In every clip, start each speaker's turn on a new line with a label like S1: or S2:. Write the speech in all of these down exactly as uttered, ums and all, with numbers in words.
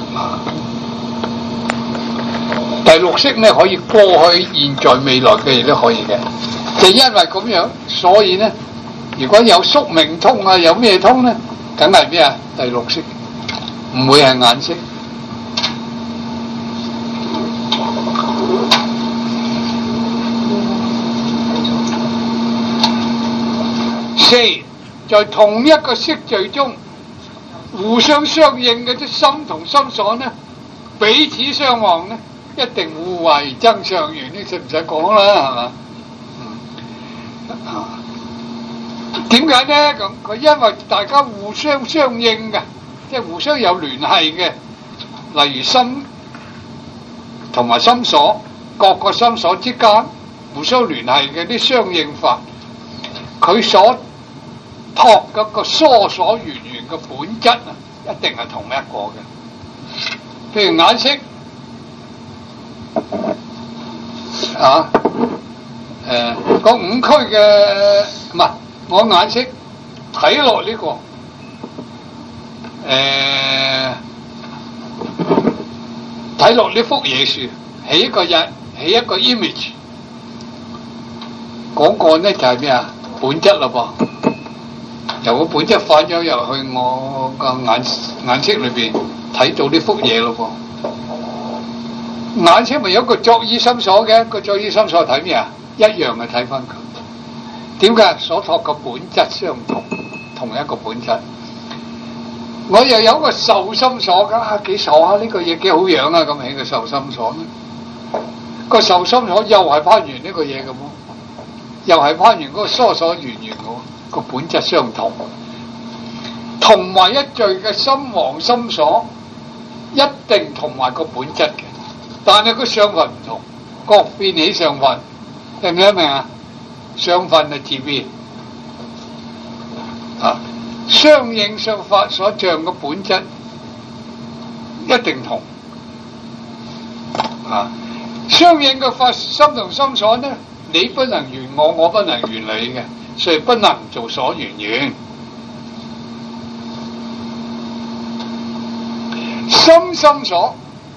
S1: 啊，第六識咧可以過去、現在、未來嘅嘢都可以嘅，就因為咁樣，所以咧，如果有宿命通啊，有咩通咧，梗係咩啊？第六識，唔會係眼識。四，在同一個色聚中，互相相應嘅啲心同心所呢，彼此相望呢，一定互為增上緣，呢使唔使講啦？係嘛？嗯啊，點解呢？咁佢因為大家互相相應嘅，即係互相有聯繫嘅，例如心同埋心所，各個心所之間互相聯繫嘅啲相應法，佢所託嗰個疏所緣緣嘅本質啊，一定係同一個嘅。譬如眼識啊，誒、呃，個五區嘅唔係我眼識睇落呢個，誒、呃，睇落呢幅嘢樹，起一個印，起一個 image， 嗰個咧就係咩啊？本質啦噃。由個本質反咗入去我個眼眼識裏邊，睇到呢幅嘢咯噃。眼識咪有一個作意心所嘅，個作意心所睇咩啊？一樣嘅睇翻佢。點解？所託嘅本質相同，同一個本質。我又有一個受心所噶，啊幾受啊！呢、這個嘢幾好樣啊！咁起個受心所咧，個受心所又係攀緣呢個嘢嘅喎，又係攀緣嗰個疏所緣緣嘅喎。個本質相同，同埋一聚嘅心王心所一定同埋個本質嘅，但係個相分唔同，各變起相分，明唔明啊？相分係自變啊，相應相法所像嘅本質一定同啊，相應嘅法心同心所呢，你不能緣我，我不能緣你嘅。所以不能做所緣緣，心心所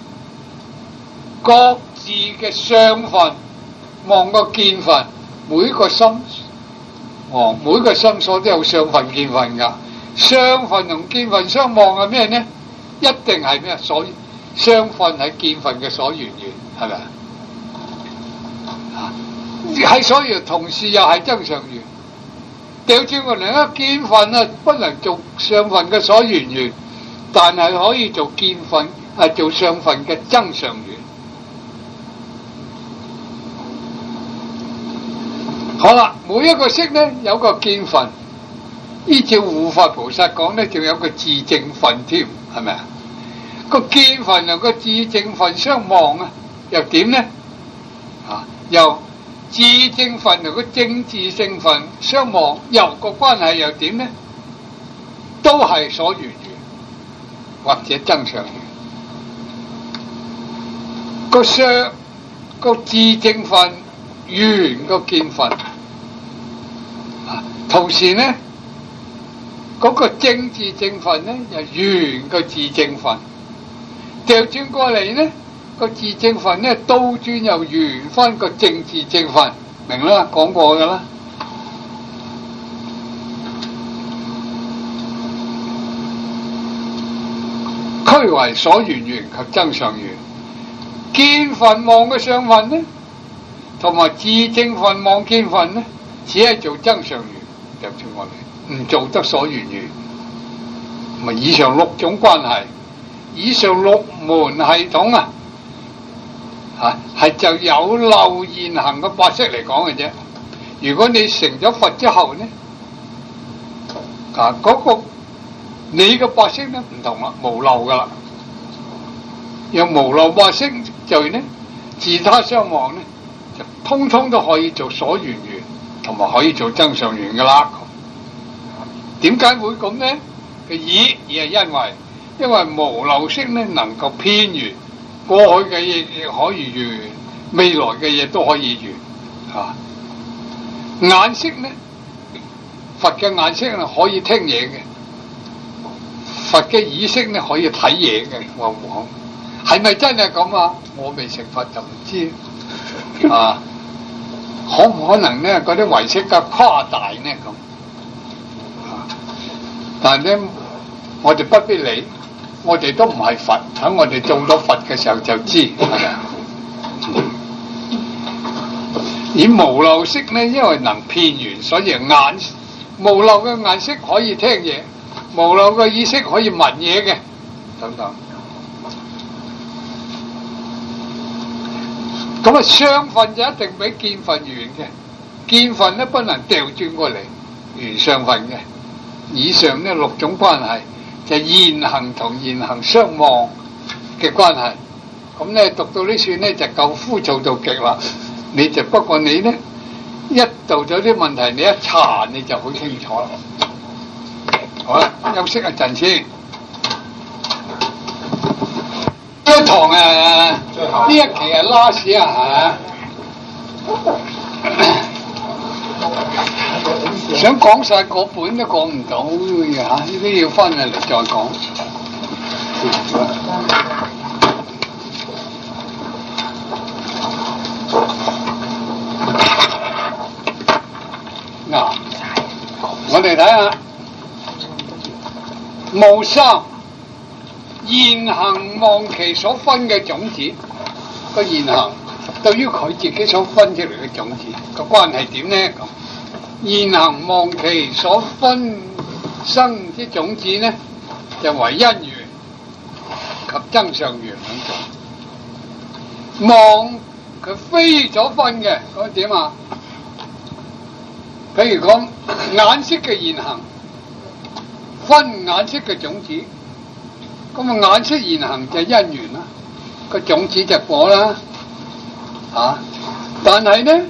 S1: 各自嘅相分，望個見分，每個心，哦，每個心所都有相分見分噶，相分同見分相望係咩呢？一定係咩？所相分係見分嘅所緣緣，係咪啊？喺所緣同時又係增上緣。掉轉過嚟咧，見分啊，不能做相分嘅所緣緣，但係可以做見分，係做相分嘅增上緣。好啦，每一個識咧有個見分，依照護法菩薩講咧，仲有個自證分添，係咪啊？個見分同個自證分相望啊，又點咧？啊，又自證分同個正自性分相望，又個關係又點呢？都係所緣緣或者增上緣。個相個自證分緣個見分，啊，同時呢嗰、那個正自證分呢又緣個自證分，調轉過嚟呢？個自證分咧，倒轉又緣翻個正自證分，明啦，講過噶啦。區為所緣緣及增上緣，見分望嘅相分呢，同埋自證分望見分呢，只係做增上緣，調轉過嚟，唔做得所緣緣。咪以上六種關係，以上六門系統啊。啊，係就有漏現行嘅八識嚟講嘅啫。如果你成咗佛之後呢，啊嗰、那個你嘅八識呢唔同啦，無漏噶啦。用無漏八識就呢，自他相望呢，就通通都可以做所緣緣，同埋可以做增上緣噶啦。點解會咁呢？嘅以而係因為，因為無漏識呢能夠偏緣。過去嘅嘢亦可以緣，未來嘅嘢都可以緣。啊，眼識呢，佛嘅眼識係可以聽嘢嘅， 佛嘅意識咧可以睇嘢嘅，往往係咪真係咁啊？我未成佛就唔知啊。可唔可能咧？嗰啲唯識嘅誇大咧咁？啊！但係咧，我哋不必理，我哋都唔係佛。喺我哋做咗佛嘅時候就知，係咪啊？而無漏識咧，因為能遍緣，所以眼無漏嘅眼識可以聽嘢，無漏嘅意識可以聞嘢嘅，等等。咁啊，相分就一定比見分圓嘅，見分咧不能掉轉過嚟，圓相分嘅。以上呢六種關係就係現行同現行相望嘅關係。咁咧讀到呢處咧就夠枯燥到極啦。你就不過你咧一到咗啲問題，你一查你就好清楚啦。好啦，休息一陣先。呢一堂啊，呢一期係 last 啊嚇，想講晒嗰本都講唔到嚇，呢啲要翻嚟再講。嗱，我哋睇下無三。現行望其所分嘅種子，個現行對於佢自己所分出嚟嘅種子個關係點呢？咁現行望其所分生啲種子呢，就為因緣及增上緣兩種。望佢非所分嘅嗰點啊？譬如講眼識嘅現行，分眼識嘅種子。咁啊，眼識現行就係因緣啦，個種子就果啦，啊！但係咧，誒、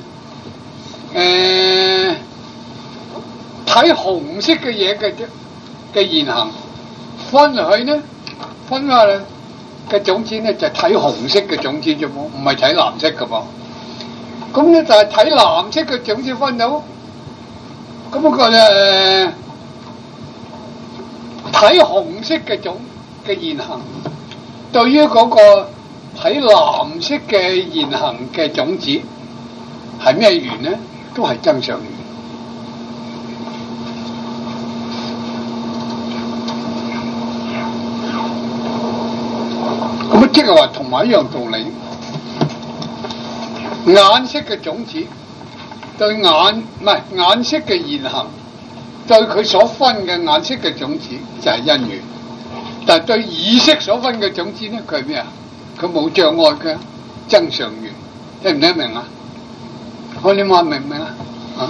S1: 呃，睇紅色嘅嘢嘅嘅現行，分落去咧，分下嚟嘅種子咧就睇紅色嘅種子啫喎，唔係睇藍色噶噃。咁咧就係睇藍色嘅種子分到，咁不過咧睇紅色嘅種嘅現行，對於嗰個睇藍色嘅現行嘅種子係咩緣呢？都係增上緣。咁啊，即係話同埋一樣道理，眼色嘅種子對眼唔係眼色嘅現行，對佢所分嘅眼色嘅種子就係因緣。但係對意識所分嘅種子咧，佢係咩啊？佢冇障礙嘅增上緣，聽唔聽明啊？我你話明唔明啊？啊？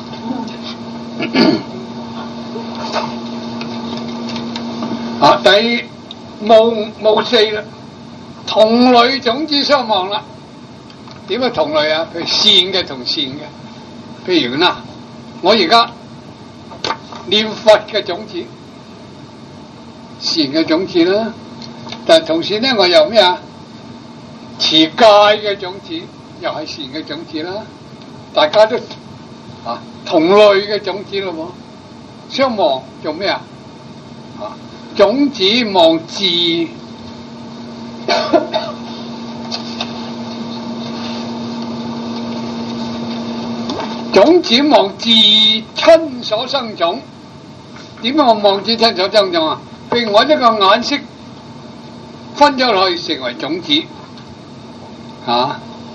S1: 啊！第無無四啦，同類種子相望啦。點樣同類啊？譬如善嘅同善嘅，譬如嗱，我而家念佛嘅種子。善嘅種子啦，但係同時咧，我又咩啊？持戒嘅種子又係善嘅種子啦，大家都啊同類嘅種子咯喎，相望做咩啊？啊，種子望自種子望自親所生種，點樣我望自親所生種啊？譬如我呢個眼識分咗落去成為種子，啊，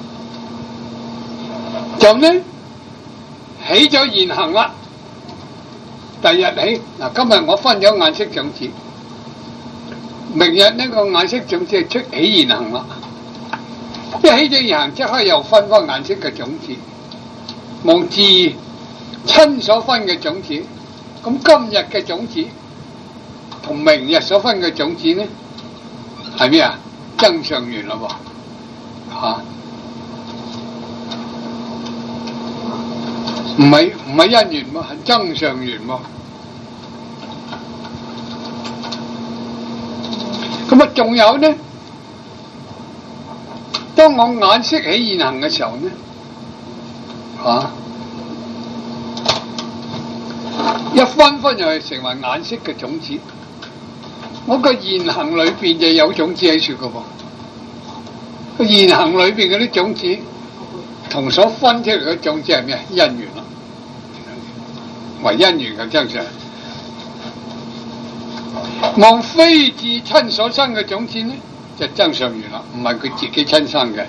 S1: 就呢起咗現行啦。第日起嗱，今日我分咗眼識種子，明日呢個眼識種子係出起現行啦。一起咗現行，即刻又分翻眼識嘅種子，望自親所分嘅種子。咁今日嘅種子同明日所分嘅種子呢，係咩啊？增上緣咯喎，嚇，唔係唔係因緣喎，係增上緣喎。咁啊，仲有呢？當我眼識起現行嘅時候呢，嚇、啊，一分分入去成為眼識嘅種子。 我個言行裏邊就有種子喺處噶噃。個言行裏邊嗰啲種子，同所分出嚟嘅種子係咩？因緣咯，為因緣嘅真相。望非自親所生嘅種子呢，就增上緣啦，唔係佢自己親生嘅。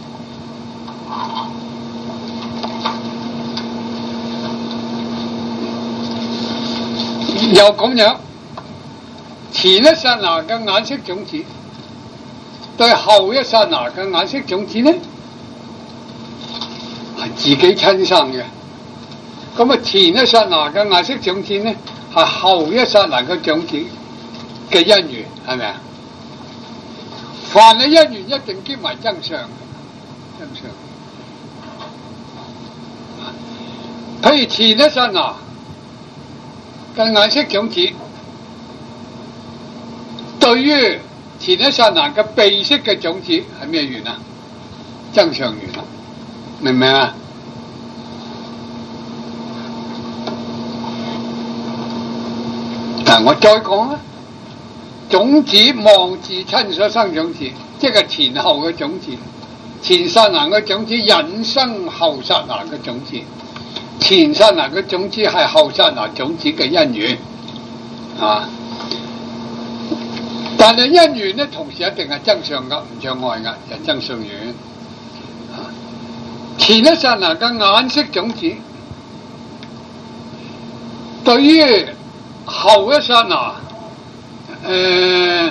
S1: 又咁樣，前一剎那嘅眼色種子，對後一剎那嘅眼色種子呢，係自己親生嘅。咁啊，前一剎那嘅眼色種子呢，係後一剎那嘅種子嘅因緣，係咪啊？凡係因緣一定兼埋增上，增上。譬如前一剎那嘅眼色種子，對於前一剎那嘅鼻識嘅種子係咩緣啊？增上緣啊，明唔明啊？嗱，我再講啊，種子望自親所生種子，即係前後嘅種子，前剎那嘅種子引生後剎那嘅種子，前剎那嘅種子係後剎那種子嘅因緣啊。但係因緣咧，同時一定係增上噶，唔障礙噶，就增上緣。啊，前一剎那嘅眼色種子，對於後一剎那誒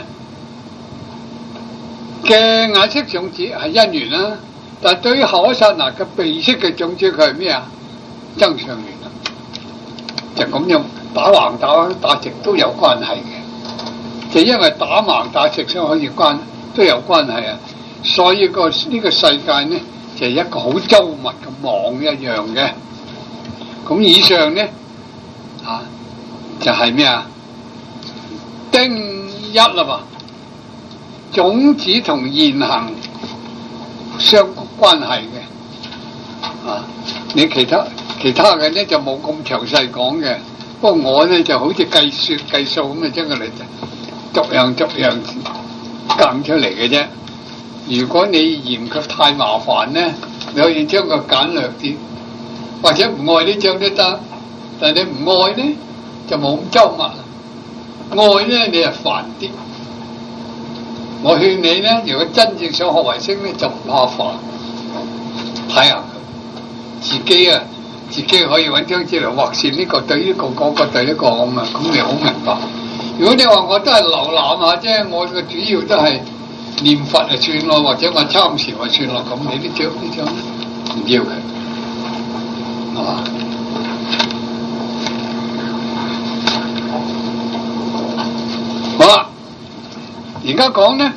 S1: 嘅眼色種子係因緣啦，但係對於後一剎那嘅鼻識嘅種子，佢係咩啊？增上緣啦，就咁樣打橫打打直都有關係嘅，就因為打橫打直先可以關都有關係啊，所以個呢個世界呢就係一個好周密嘅網一樣嘅。咁以上呢啊就係咩啊？丁一啦嘛，種子同言行相關係嘅啊，你其他。其他嘅咧就冇咁詳細講嘅，不過我咧就好似計算計數咁啊，將佢嚟逐樣逐樣揀出嚟嘅啫。如果你嫌佢太麻煩咧，你可以將佢簡略啲，或者唔愛呢張都得。但係你唔愛咧，就冇咁周密；愛咧，你就煩啲。我勸你咧，如果真正想學唯識咧，就唔怕煩，睇下佢自己啊。自己可以揾張紙嚟畫線，呢個對呢個，嗰個對呢個咁啊，咁你好明白。如果你話我都係瀏覽下啫，我嘅主要都係念佛就算咯，或者我參禪就算咯，咁你呢張呢張唔要嘅，係嘛？好啦，而家講呢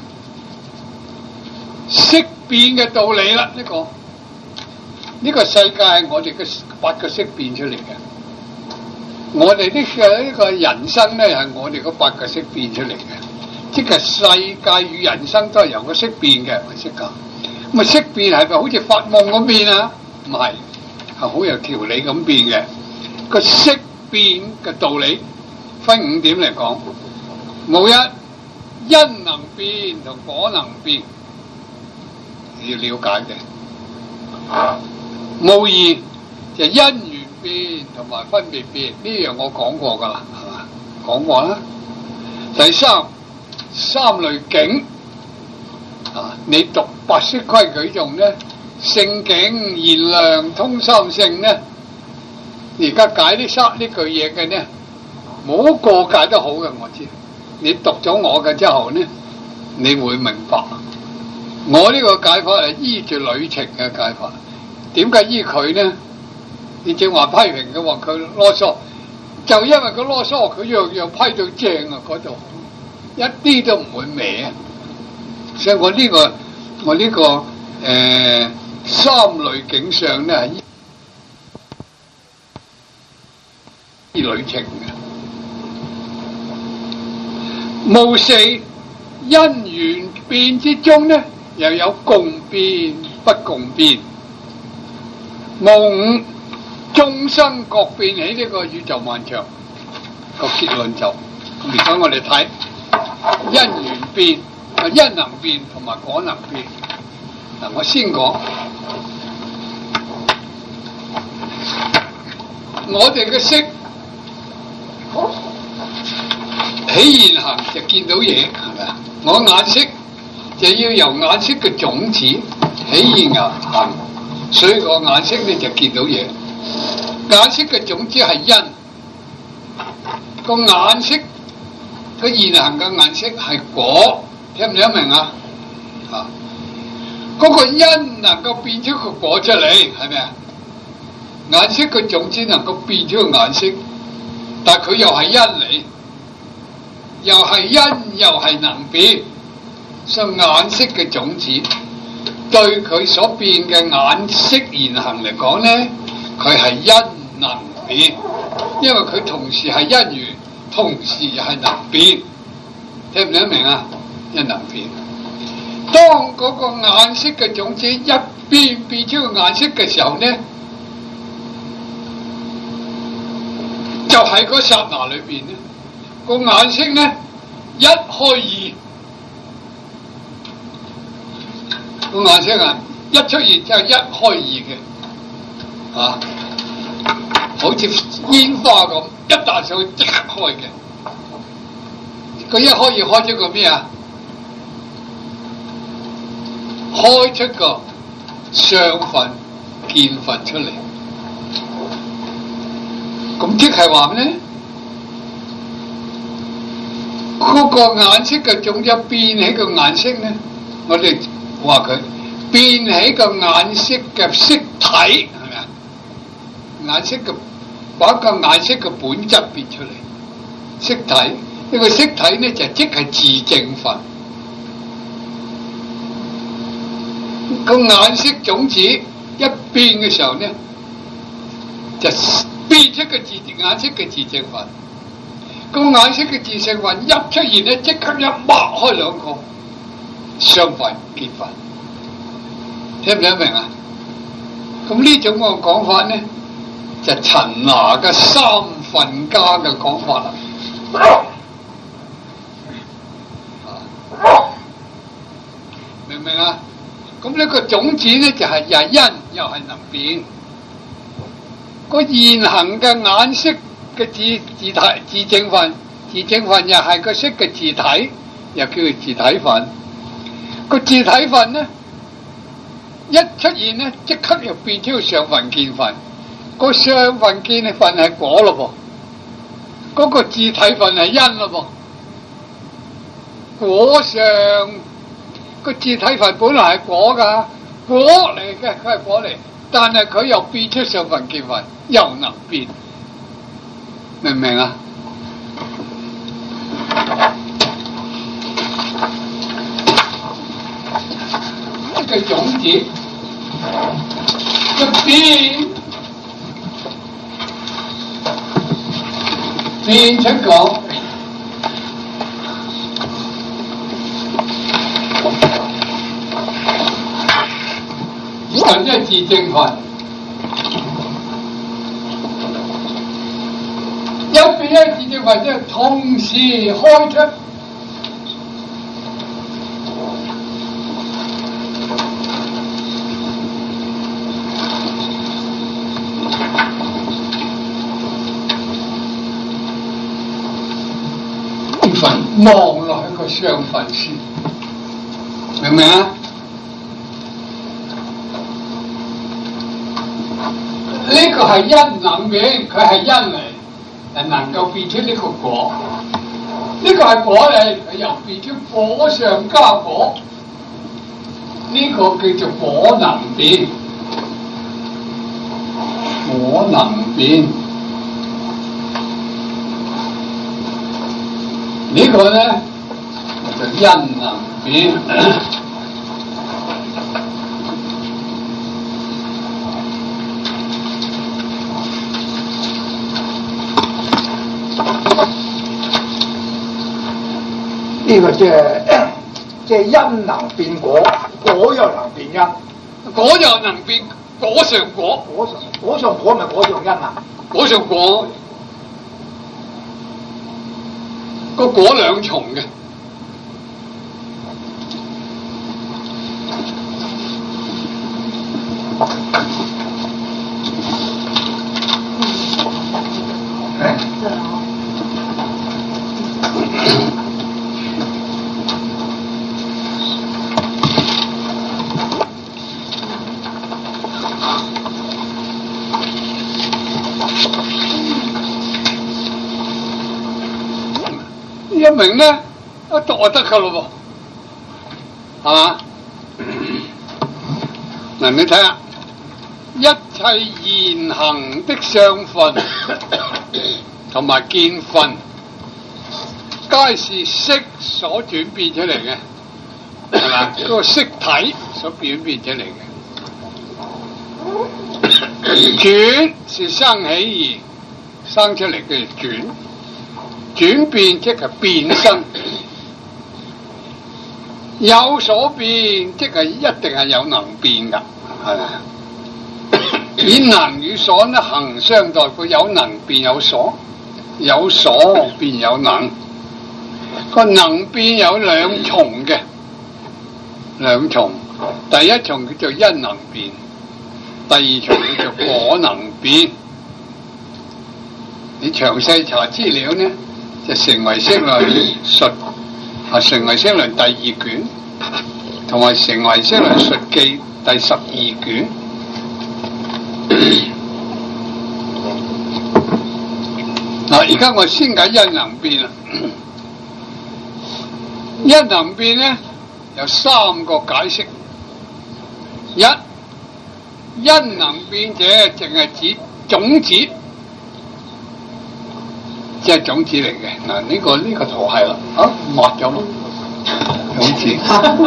S1: 識變嘅道理啦，呢個。呢個世界係我哋嘅八個識變出嚟嘅，我哋呢個呢個人生咧係我哋個八個識變出嚟嘅，即係世界與人生都係由個識變嘅，我識講。咁啊識變係咪好似發夢咁變啊？唔係，係好有條理咁變嘅。個識變嘅道理分五點嚟講，無一因能變同果能變，要了解嘅。無二就因緣變同埋分別變，呢樣我講過噶啦，係嘛？講過啦。第三三類境啊，你讀八識規矩中咧，性境現量通三性咧，而家解呢三呢句嘢嘅呢，冇一個解得好嘅，我知。你讀咗我嘅之後呢，你會明白。我呢個解法係依住旅程嘅解法。點解依佢呢？你正話批評嘅話佢囉嗦，就因為佢囉嗦，佢樣樣批到正啊，嗰度一啲都唔會歪啊。所以我呢、這個我呢、這個誒、呃、三類境相咧係依旅程嘅。無四因緣變之中呢，又有共變不共變。無五眾生各變起呢個宇宙萬象個結論就咁。而家我哋睇因緣變，啊因能變同埋果能變。嗱，我先講，我哋嘅色起現行就見到嘢，係咪啊？我眼色就要由眼色嘅種子起現行，所以個眼色咧就見到嘢。眼色嘅種子係因，個眼色個現行嘅眼色係果，聽唔聽明啊？啊，嗰個因能夠變出個果出嚟，係咪啊？眼色嘅種子能夠變出個顏色，但係佢又係因嚟，又係因又係能變，所以眼色嘅種子對佢所變嘅眼色現行嚟講咧，佢係因能變，因為佢同時係因緣，同時又係能變，聽唔聽得明啊？因能變，當嗰個眼色嘅種子一變變出個顏色嘅時候咧，就喺嗰剎那裏邊咧，個眼色咧一開二，個眼色啊一出現就係一開二嘅，啊，好似煙花咁，一彈上去即刻開嘅。佢一開二開出個咩啊？開出個相分見分出嚟。咁即係話咧，嗰個顏色嘅種子變起個顏色咧，我哋話佢變起個顏色嘅色體，係咪啊？顏色嘅把個顏色嘅本質變出嚟，色體呢個色體咧就即係自證分。個顏色種子一變嘅時候咧，就變出個自顏色嘅自證分，個顏色嘅自證分一出現咧，即刻一擘開兩個相分見分，聽唔聽明啊？咁呢種個講法咧，就陳拿嘅三分家嘅講法啦。明唔明啊？咁呢個種子咧就係又係因又係能變。個現行嘅眼色嘅自自體自證分，自證分又係個色嘅自體，又叫做自體分。個自體分咧一出現咧，即刻又變咗個相分見分。個相分見分係果咯噃，嗰個自體分係因咯噃。果上個自體分本來係果噶，果嚟嘅，佢係果嚟。但係佢又變出相分見分，又能變，明唔明啊？一個種子一變變出個一自證分，一變一自證分，即係同時開出分，望落去個相分先，明唔明啊？呢個係因能變，佢係因嚟，係能夠變出呢個果。呢個係果嚟，佢又變出果上加果。呢個叫做果能變，果能變。呢個咧就因能變。
S2: 呢個即係即係因能變果，果又能變因，
S1: 果又能變果上果，
S2: 果上果上果咪果上因啊？
S1: 果上果個果兩重嘅， 一明咧，一讀就得噶咯喎，係嘛？嗱，你睇下，一切現行的相分同埋見分，皆是色所轉變出嚟嘅，係嘛？嗰個色體所轉變出嚟嘅，轉是生起而生出嚟嘅轉。轉變即係變身，有所變即係一定係有能變噶，係咪？以能與所呢行相待，佢有能變有所，有所變有能。個能變有兩重嘅，兩重。第一重叫做因能變，第二重叫做果能變。你詳細查資料呢？就成唯識論述啊，成唯識論第二卷，同埋成唯識論述記第十二卷。嗱，而家我先解因能變啦。因能變咧有三個解釋。一，因能變者淨係指種子。即係種子嚟嘅。嗱，呢個呢個圖係啦，啊抹咗咯，種子。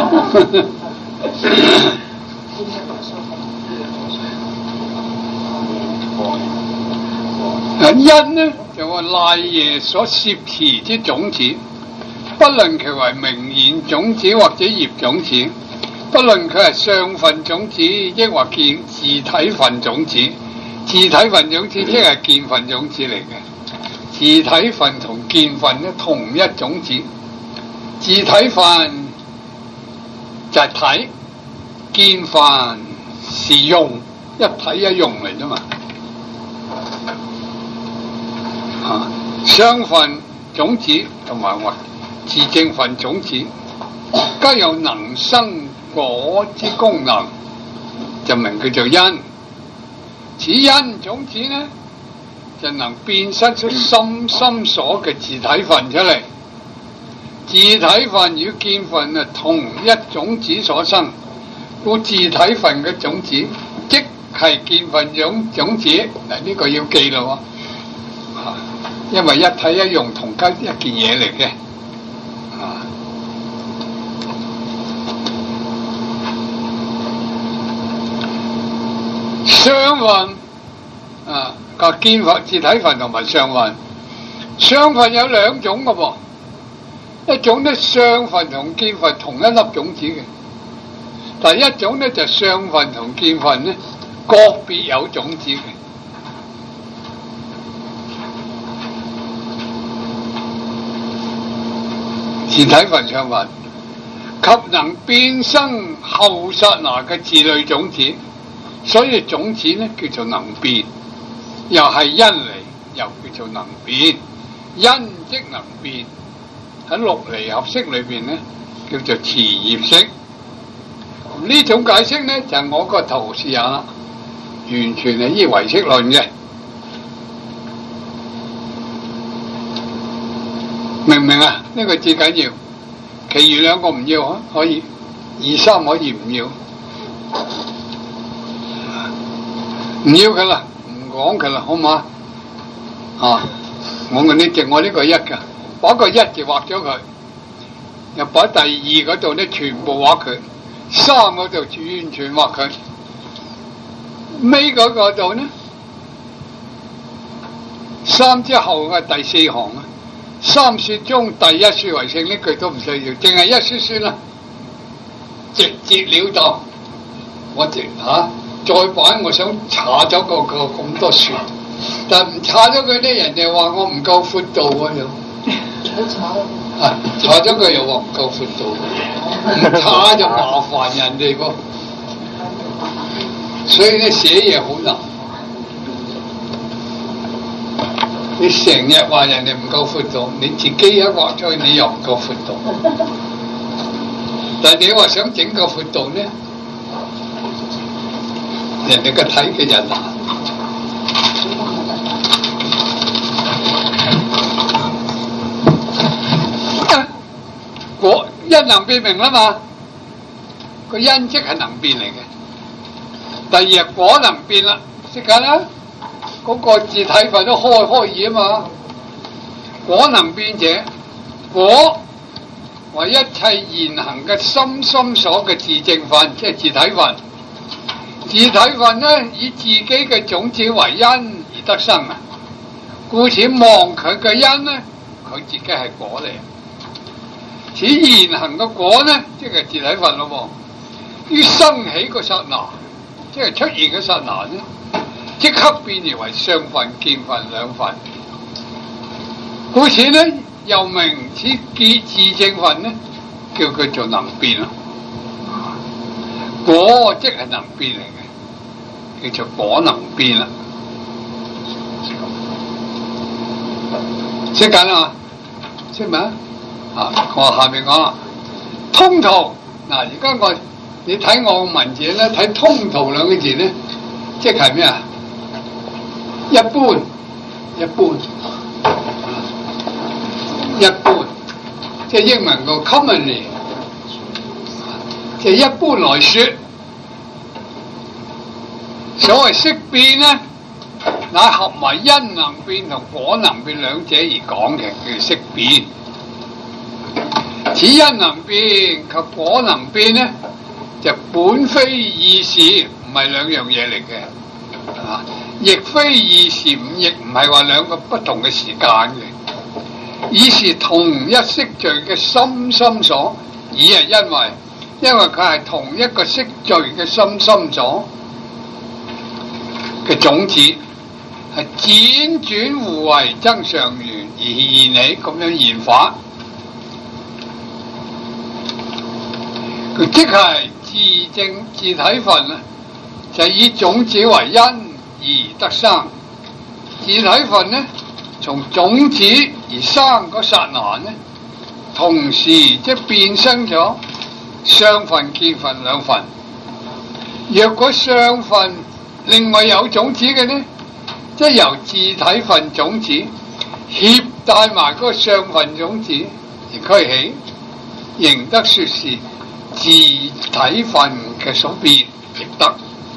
S1: 啊，因呢就話賴耶所攝持之種子，不論其為名言種子或者業種子，不論佢係相分種子，抑或見自體分種子。自體分種子即係見分種子嚟嘅。自體分同見分咧同一種子，自體分就係體，見分是用，一體一用嚟啫嘛。啊，相分種子同埋話自證分種子，皆有能生果之功能，就名叫做因。此因種子呢，就能變身出心心所嘅自體分出嚟。自體分與見分啊，同一種子所生，故自體分嘅種子即係見分種種子。嗱，呢個要記咯，吓，因為一體一用同一一件嘢嚟嘅。啊，相分啊。個見分、自體分同埋相分，相分有兩種嘅噃，一種咧相分同見分同一粒種子嘅，第一種咧就相分同見分咧個別有種子嘅。自體分、相分及能變生後剎那嘅自類種子，所以種子咧叫做能變。又係因嚟，又叫做能變，因即能變。喺六離合式裏邊咧，叫做持業式。呢種解釋咧就係、是、我個圖示下啦，完全係依唯識論嘅，明唔明啊？呢、這個至緊要，其餘兩個唔要啊，可以二三可以唔要，唔要噶啦。講佢啦，好嘛？啊，我問你淨我呢個一噶，把個一字畫咗佢，又把第二嗰度咧全部畫佢，三嗰度完全畫佢，尾嗰個度呢？三之後嘅第四行啊，三說中第一說為性呢句都唔需要，淨係一說算啦，直截了當，我直吓。啊再版我想查咗個個咁多說，但唔查咗佢啲人就話我唔夠闊度啊又，啊查咗佢又話唔夠闊度，唔查就麻煩人哋噃。 所以咧寫嘢好難。你成日話人哋唔夠闊度，你自己一畫出去你又唔夠闊度。但係你話想整個闊度咧，人哋個睇嘅就難。果因能變名啦嘛，個因即係能變嚟嘅。第二果能變啦，識緊啦。嗰個字體份都開開義啊嘛，果能變者，果為一切現行嘅心心所嘅自證份，即係字體份。字體份咧以自己嘅種子為因而得生啊，故此望佢嘅因咧，佢自己係果嚟。此現行嘅果咧，即係字體份咯，於生起個剎那，即係出現嘅剎那咧。即刻變而為相分、見分兩分，故此咧又名此結自證分咧，叫佢做能變啦。果即係能變嚟嘅，叫做果能變啦。識緊啊？識未啊？啊，我下面講啦，通途嗱，而家我你睇我嘅文字咧，睇通途兩個字咧，即係咩啊？一般，一般，一般，即係英文個 commonly， 即係一般來說，所謂識變咧，乃合為因能變同果能變兩者而講嘅，叫做識變。此因能變及果能變咧，就本非二事，唔係兩樣嘢嚟嘅，啊。亦非二時五，亦唔係話兩個不同嘅時間嘅，以是同一色聚嘅心心所，以係因為因為佢係同一個色聚嘅心心所嘅種子，係輾轉互為增上緣而現起咁樣現法，佢即係自證自體份啊，就係以種子為因而得生，自體份呢，從種子而生嗰剎那呢，同時即係變生咗相分、見分兩份。若果相分另外有種子嘅呢，即係由自體份種子攜帶埋嗰個相分種子而俱起，仍得說是自體份嘅所變，亦得。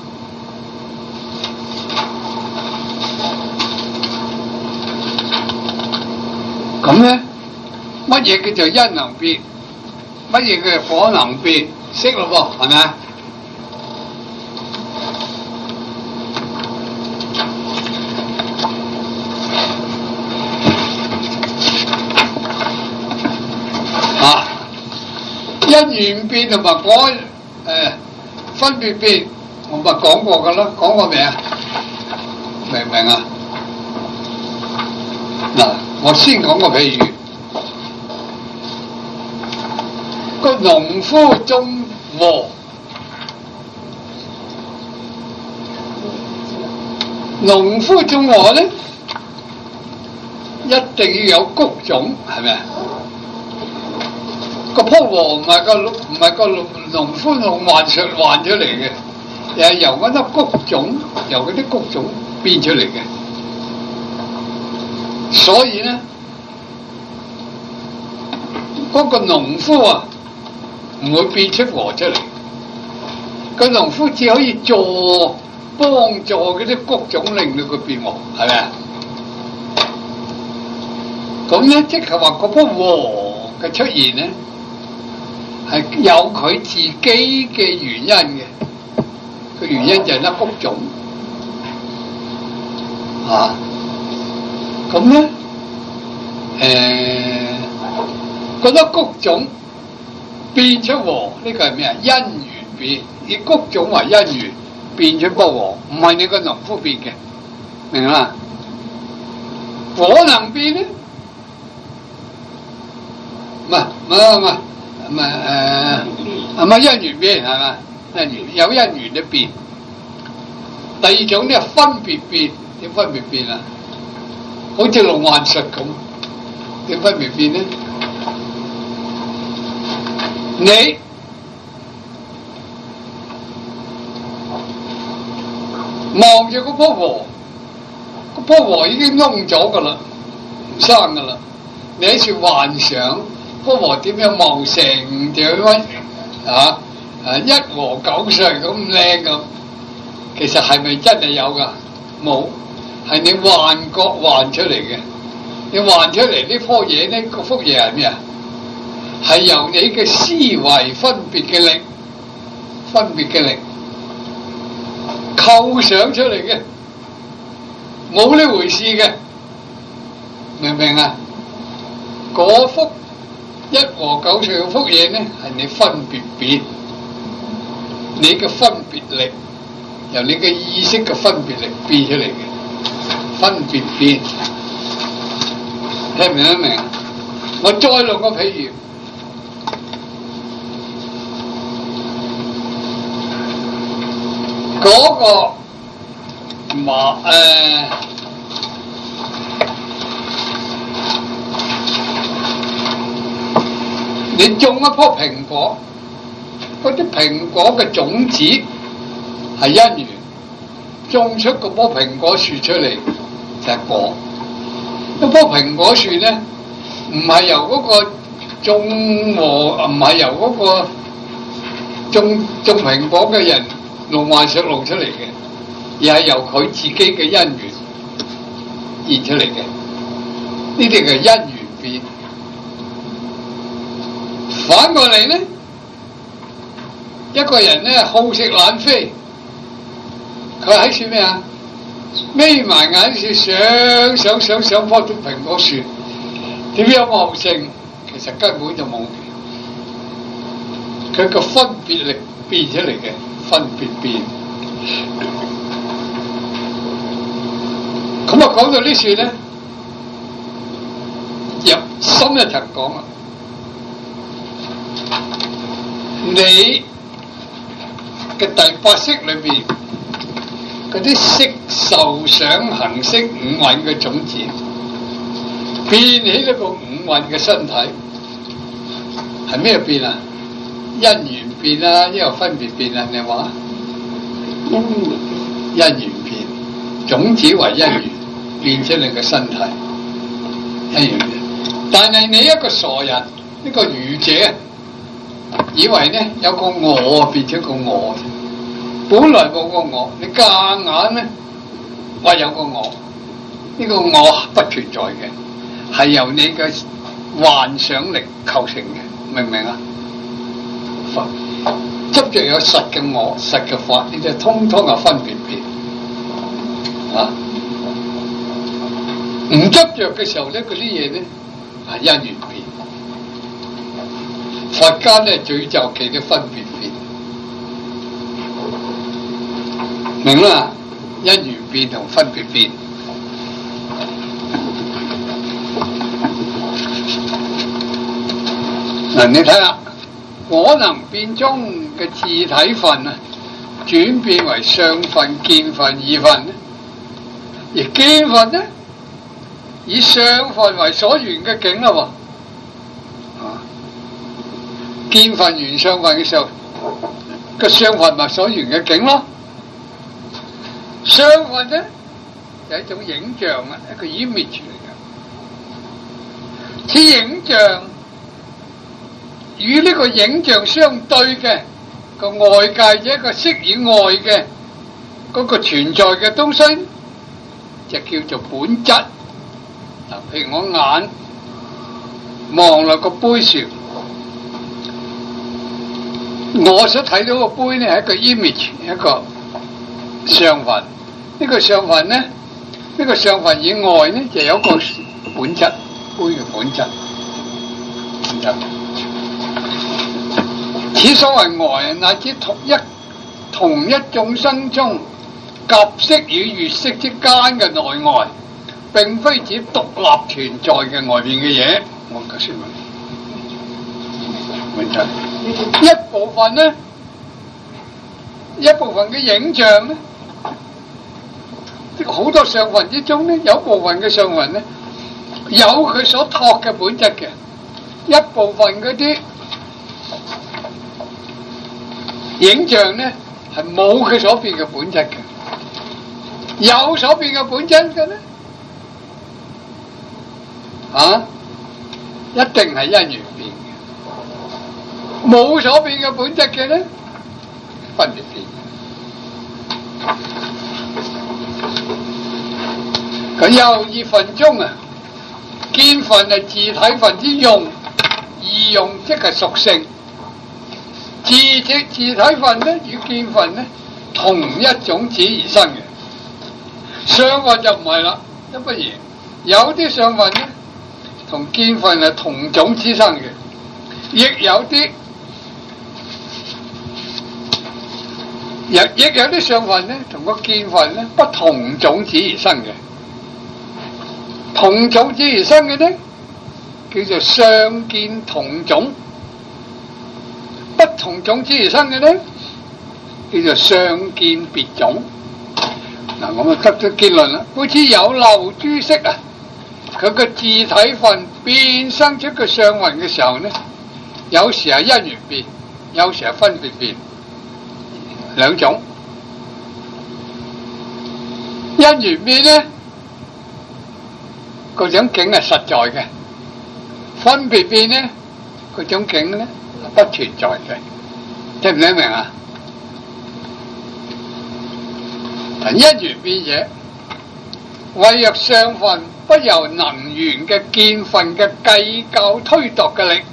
S1: 咁咧，乜嘢叫做因能變？乜嘢叫果能變？識咯噃，係咪啊？啊，因緣變同埋果誒、呃、分別變，我咪講過噶啦，講過未啊？明唔明啊？嗱。我先講個譬如，個農夫種禾，農夫種禾咧，一定要有穀種，係咪啊？個樖禾唔係個唔係個農夫農環出環出嚟嘅，又係由嗰粒穀種，由嗰啲穀種變出嚟嘅。所以咧，嗰個農夫啊，唔會變出禾出嚟。個農夫只可以助幫助嗰啲穀種，令到佢變禾，係咪啊？咁咧，即係話嗰樖禾嘅出現咧，係有佢自己嘅原因嘅。個原因就係粒穀種啊。咁咧，誒，嗰粒穀種變出禾，呢個係咩啊？因緣變，以穀種為因緣變出樖禾，唔係你個農夫變嘅，明啦？果能變咧，唔係唔係唔係唔係誒，係咪因緣變係嘛？因緣有因緣都變， 第二種咧分別變，點分別變啊？好似龍幻術咁，點分別變咧？你望住嗰棵禾，嗰棵禾已經燶咗噶啦，唔生噶啦。你喺處幻想棵禾點樣望成條威啊？啊一禾九歲咁靚咁，其實係咪真係有噶？冇，係你幻覺幻出嚟嘅。你幻出嚟呢棵嘢呢，嗰幅嘢係咩啊？係由你嘅思維分別嘅力，分別嘅力構想出嚟嘅，冇呢回事嘅，明唔明啊？嗰幅一禾九歲嗰幅嘢呢，係你分別變，你嘅分別力由你嘅意識嘅分別力變出嚟嘅，分別變，聽唔聽得明啊？我再落個譬如。嗰、那個麻誒、呃，你種一棵蘋果，嗰啲蘋果嘅種子係因緣種出嗰棵蘋果樹出嚟就係果。一棵蘋果樹咧，唔係由嗰個種和唔係由嗰個種種蘋果嘅人龍幻術弄出嚟嘅，而係由佢自己嘅因緣現出嚟嘅。呢啲係因緣變。反過嚟咧，一個人咧好食懶飛，佢喺處咩啊？眯埋眼處想想想想棵蘋果樹，點樣茂盛？其實根本就冇嘅，佢個分別力變出嚟嘅。分別變，咁啊講到呢處咧，入深一層講啦。你嘅第八識裏邊嗰啲色受想行識五蘊嘅種子，變起一個五蘊嘅身體，係咩變啊？因緣變啦，因為分別變啦，你話？因緣因緣變，種子為因緣變出你嘅身體，因緣變。但係你一個傻人，一個愚者，以為咧有個我變咗個我，本來冇個我，你夾硬咧話有個我，呢個我不存在嘅，係由你嘅幻想力構成嘅，明唔明啊？執着有實嘅我、實嘅法，呢啲通通係分別變啊！唔執着嘅時候咧，嗰啲嘢咧係因緣變。佛家咧最就其嘅分別變，明啦？因緣變同分別變。嗱，你睇下。果能變中嘅自體分啊，轉變為相分、見分、意分咧，而見分咧以相分為所緣嘅境啦喎，啊，見分緣相分嘅時候，個相分咪所緣嘅境咯，相分咧就係一種影像啊，一個 image 嚟嘅，此影像。與呢個影像相對嘅個外界一個色以外嘅嗰個存在嘅東西，就叫做本質。嗱，譬如我眼望落個杯上，我所睇到個杯呢係一個 image， 一個相分。呢個相分呢，呢個相分以外呢就有一個本質，杯嘅本質。本質此所謂外，乃至同一同一眾生中夾色與月色之間嘅內外，並非指獨立存在嘅外面嘅嘢。我解釋明，明白？一部分呢，一部分嘅影像呢， 好多相分之中咧，有部分嘅相分咧，有佢所託嘅本質嘅，一部分嗰啲影像咧係冇佢所變嘅本質嘅，有所變嘅本質嘅咧，啊，一定係因緣變嘅；冇所變嘅本質嘅咧，分別變。佢又二分中啊，見分係自體分之用，義用即係屬性。自體自體分咧與見分咧同一種子而生嘅，相分就唔係啦，一不然有啲相分咧同見分係同種子生嘅，亦有啲亦亦有啲相分咧同個見分咧不同種子而生嘅。同種子而生嘅呢，叫做相見同種；不同種子而生嘅呢，叫做相見別種。嗱，我咪得咗結論啦。好似有漏珠色啊，佢個自體分變生出個相分嘅時候呢，有時係因緣變，有時係分別變，兩種。因緣變呢，嗰種境係實在嘅，分別變呢，嗰種境咧不存在嘅，聽唔聽明啊？因緣變者，為若相分不由能緣嘅見分嘅計較推度嘅力，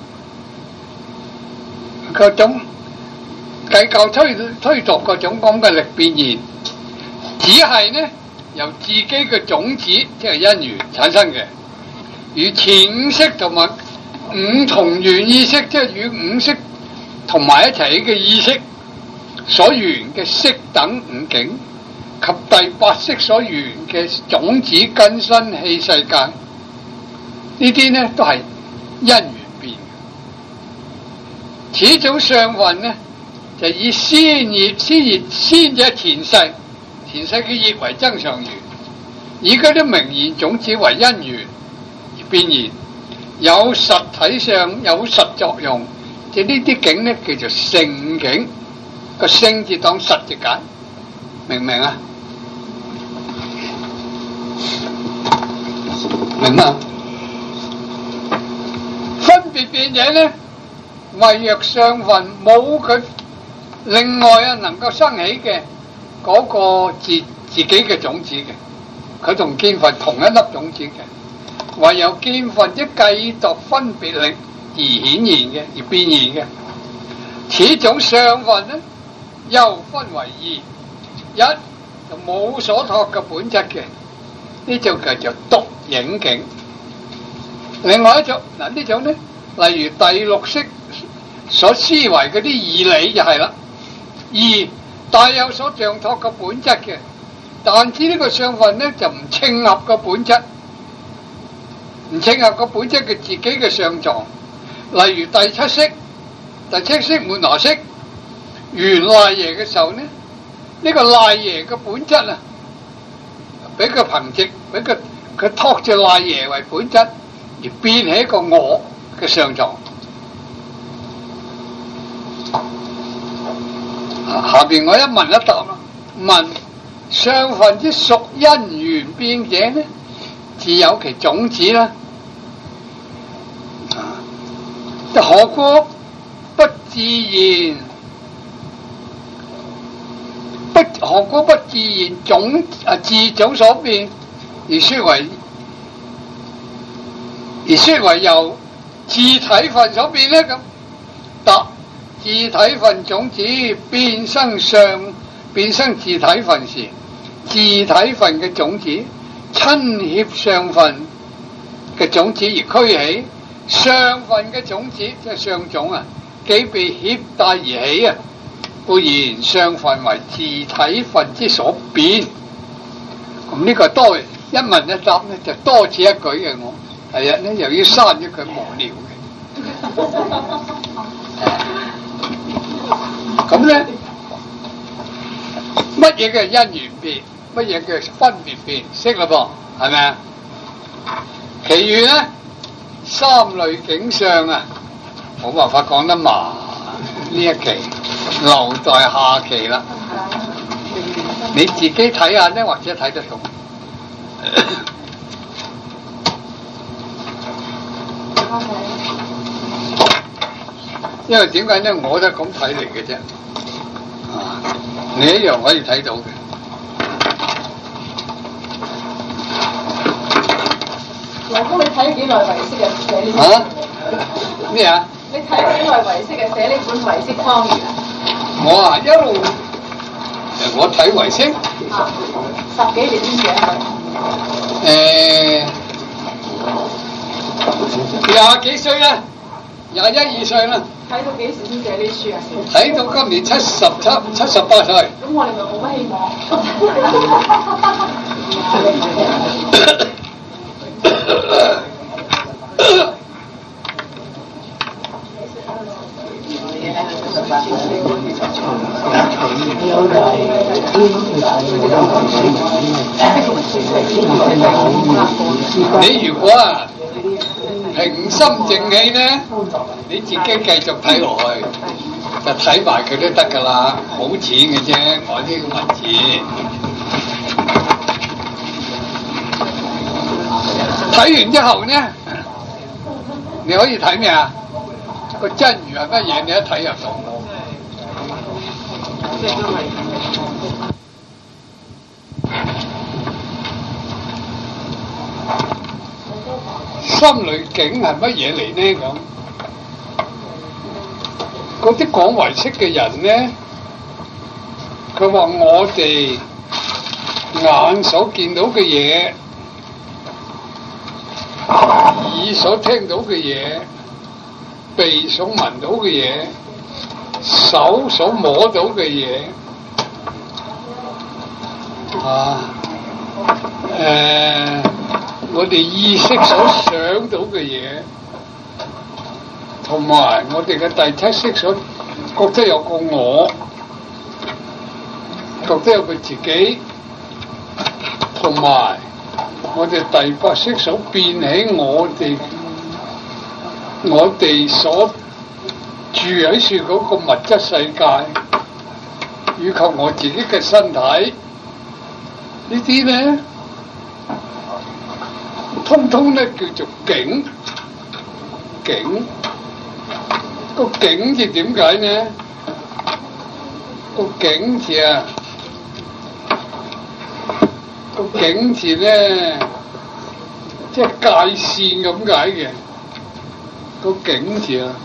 S1: 嗰種計較推推度嗰種咁嘅力變現，只係呢，由自己嘅種子，即係因緣產生嘅，與前五識同埋五同緣意識，即係與五識同埋一齊嘅意識所緣嘅色等五境，及第八識所緣嘅種子根身器世界，呢啲呢都係因緣變嘅。此種相分呢，就以先業先業先者前世。前世嘅業為增上緣，以嗰啲名言種子為因緣而變現，有實體上有實作用，即係呢啲境咧叫做性境，個性字當實字解，明唔明啊？明啊？分別變者咧，為若相分冇佢另外啊能夠生起嘅。嗰個自自己嘅種子嘅，佢同見分同一粒種子嘅，唯有見分之計度分別力而顯現嘅，而變現嘅。此種相分呢，又分為二，一就冇所託嘅本質嘅，呢種叫做獨影境；另外一種嗱呢種呢，例如第六識所思維嗰啲義理就係啦，二。帶有所像託嘅本質嘅，但知呢個相分呢就唔稱合個本質，唔稱合個本質嘅自己嘅相狀。例如第七識，第七識門羅識原賴耶嘅時候呢，呢、這個賴耶嘅本質啊，俾佢憑藉，俾佢佢託住賴耶為本質，而變起一個我嘅相狀。下邊我一問一答啦，問相分之屬因緣變者呢，自有其種子啦。啊，何故不自然？不何故不自然種啊自種所變，而說為而說為由自體分所變呢？咁答。自體分種子變生相，變生自體分時，自體分嘅種子親協相分嘅種子而俱起，相分嘅種子即係相種啊，既被協帶而起啊，故然相分為自體分之所變。咁呢個多一問一答呢，就多此一舉嘅。我第日呢又要刪咗佢無聊嘅。咁咧，乜嘢嘅因緣變？ 乜嘢叫分別辨識嘞噃？係咪啊？其餘咧三類景象啊，冇辦法講得埋呢一期，留待下期啦。你自己睇下咧，或者睇得到。因為點解咧？我都係咁睇嚟嘅啫，啊，你一樣可以睇到嘅。
S3: 老公，你睇幾耐唯識嘅寫呢？
S1: 啊？咩啊？
S3: 你睇幾耐唯識嘅寫呢本唯識湯圓啊？
S1: 我啊一路，我睇唯識。
S3: 啊，十幾年先寫係。
S1: 誒，廿幾歲啦，廿一二歲啦。
S3: 睇到幾時先寫呢書啊？
S1: 睇到今年七十七、七十八歲。
S3: 咁我哋咪冇乜希望。
S1: 你如果啊平心靜氣咧，你自己繼續睇落去，就睇埋佢都得噶啦，好淺嘅啫，我呢個文字。睇完之後咧，你可以睇咩啊？個真如係乜嘢？你一睇就懂。心裏境係乜嘢嚟呢？咁嗰啲講唯識嘅人呢，佢話我哋眼所見到嘅嘢，耳所聽到嘅嘢，鼻所聞到嘅嘢，手所摸到嘅嘢，啊，誒、呃。我哋意識所想到嘅嘢，同埋我哋嘅第七識所覺得有個我，覺得有個自己，同埋我哋第八識所變起我哋我哋所住喺處嗰個物質世界，以及我自己嘅身體，呢啲咧，通通咧叫做境，境個境字點解呢？個境字啊，個境字咧，即係界線咁解嘅。個境字啊，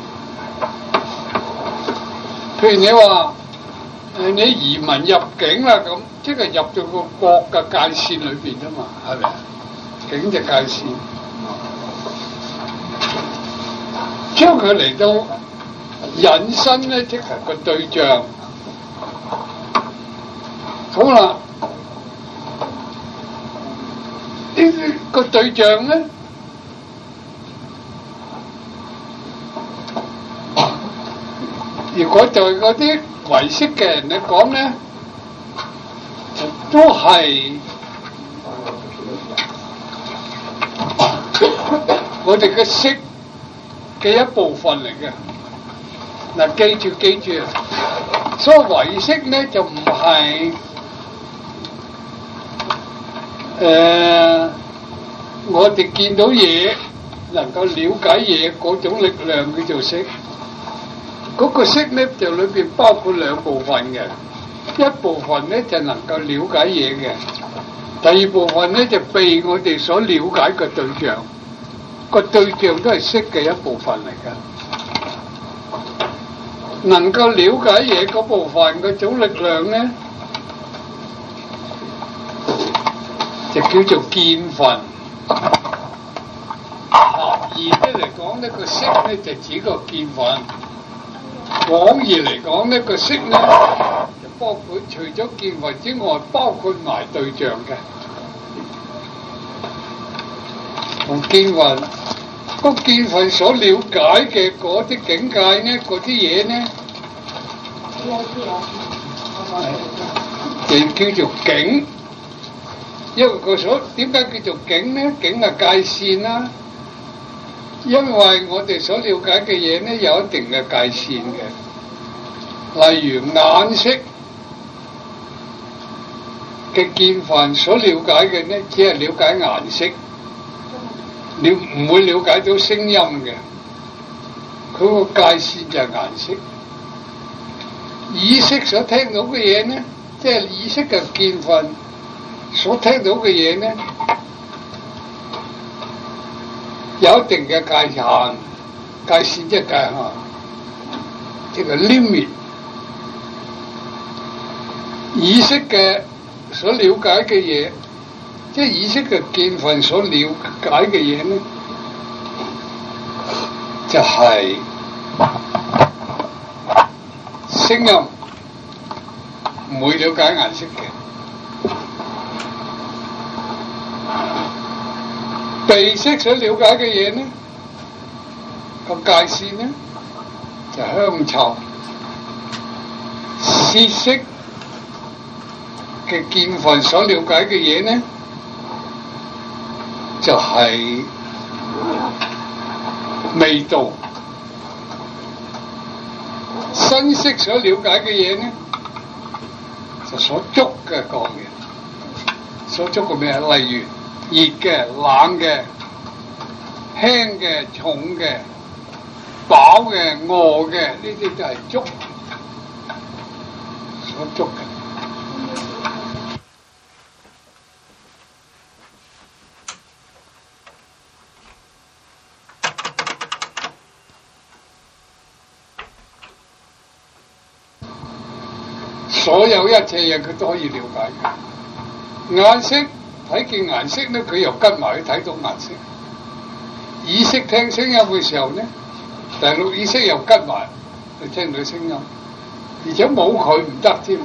S1: 譬如你話誒，你移民入境啦，咁即係入到個國嘅界線裏邊啫嘛，係咪啊？境就界線，將佢嚟到引申咧，即係個對象。好啦，呢啲個對象咧，如果對嗰啲唯識嘅人嚟講咧，都係我哋嘅識嘅一部分嚟嘅。嗱，記住記住，所謂唯識咧就唔係誒我哋見到嘢能夠了解嘢嗰種力量叫做識。嗰個識咧就裏邊包括兩部分嘅，一部分咧就能夠了解嘢嘅，第二部分咧就被我哋所了解嘅對象，個對象都係識嘅一部分嚟嘅。能夠了解嘢嗰部分嗰種力量咧，就叫做見分。狹義啲嚟講呢個識咧就指個見分。廣義嚟講呢個識咧就包括除咗見分之外，包括埋對象嘅。同見分，個見分所了解嘅嗰啲境界呢，嗰啲嘢呢， 就叫做境。因為個所點解叫做境呢？境係界線啦。因為我哋所了解嘅嘢呢，有一定嘅界線嘅，例如眼色嘅見分所了解嘅呢，只係了解顏色，你唔會了解到聲音嘅。佢個界線就係顏色。耳識所聽到嘅嘢呢，即係耳識嘅見分所聽到嘅嘢呢，有一定嘅界限，界線即係界限，即係 limit。耳識嘅所了解嘅嘢，即係耳識嘅見分所了解嘅嘢呢，就係、是、聲音，唔會了解顏色嘅。鼻識所了解嘅嘢呢，個界線呢就係、香臭。舌識嘅見分所了解嘅嘢呢，就係、是、味道。身識所了解嘅嘢呢，就所觸嘅講嘅，所觸嘅咩啊？例如熱嘅、冷嘅、輕嘅、重嘅、飽嘅、餓嘅，呢啲就係觸所觸嘅。所有一切嘢佢都可以了解嘅。眼色睇見顏色咧，佢又跟埋去睇到顏色。耳識聽聲音嘅時候咧，第六意識又跟埋去聽到聲音，而且冇佢唔得添。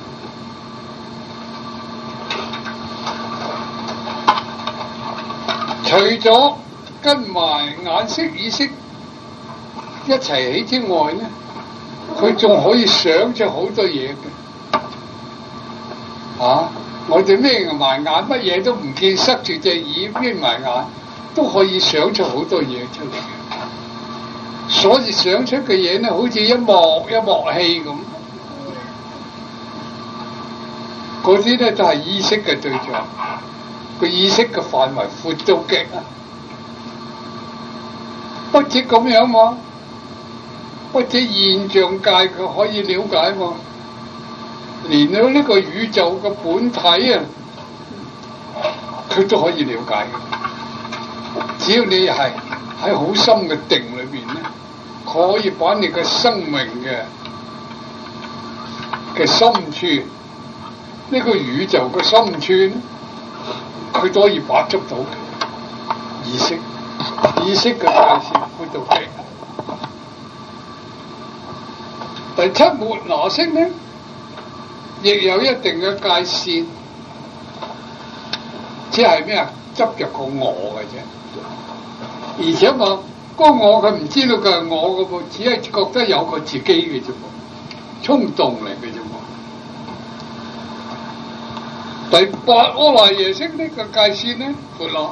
S1: 除咗跟埋眼識、耳識一齊起之外咧，佢仲可以想出好多嘢嘅。啊！我哋眯埋眼，乜嘢都唔見，塞住隻耳，眯埋眼，都可以想出好多嘢出嚟嘅。所以想出嘅嘢咧，好似一幕一幕戲咁。嗰啲咧就係意識嘅對象，個意識嘅範圍闊到極啊！不止咁樣嘛，不止現象界佢可以了解嘛。連到呢個宇宙嘅本體啊，佢都可以了解嘅。只要你係喺好深嘅定裏邊咧，可以把你嘅生命嘅嘅深處，呢個宇宙嘅深處，佢都可以把捉到嘅意識，意識嘅界線去到極。第七末那識呢，亦有一定嘅界線，只係咩啊？執着個我嘅啫，而且嘛，個我佢唔知道佢係我嘅噃，只係覺得有個自己嘅啫噃，衝動嚟嘅啫噃。第八阿賴耶識呢個界線咧，闊落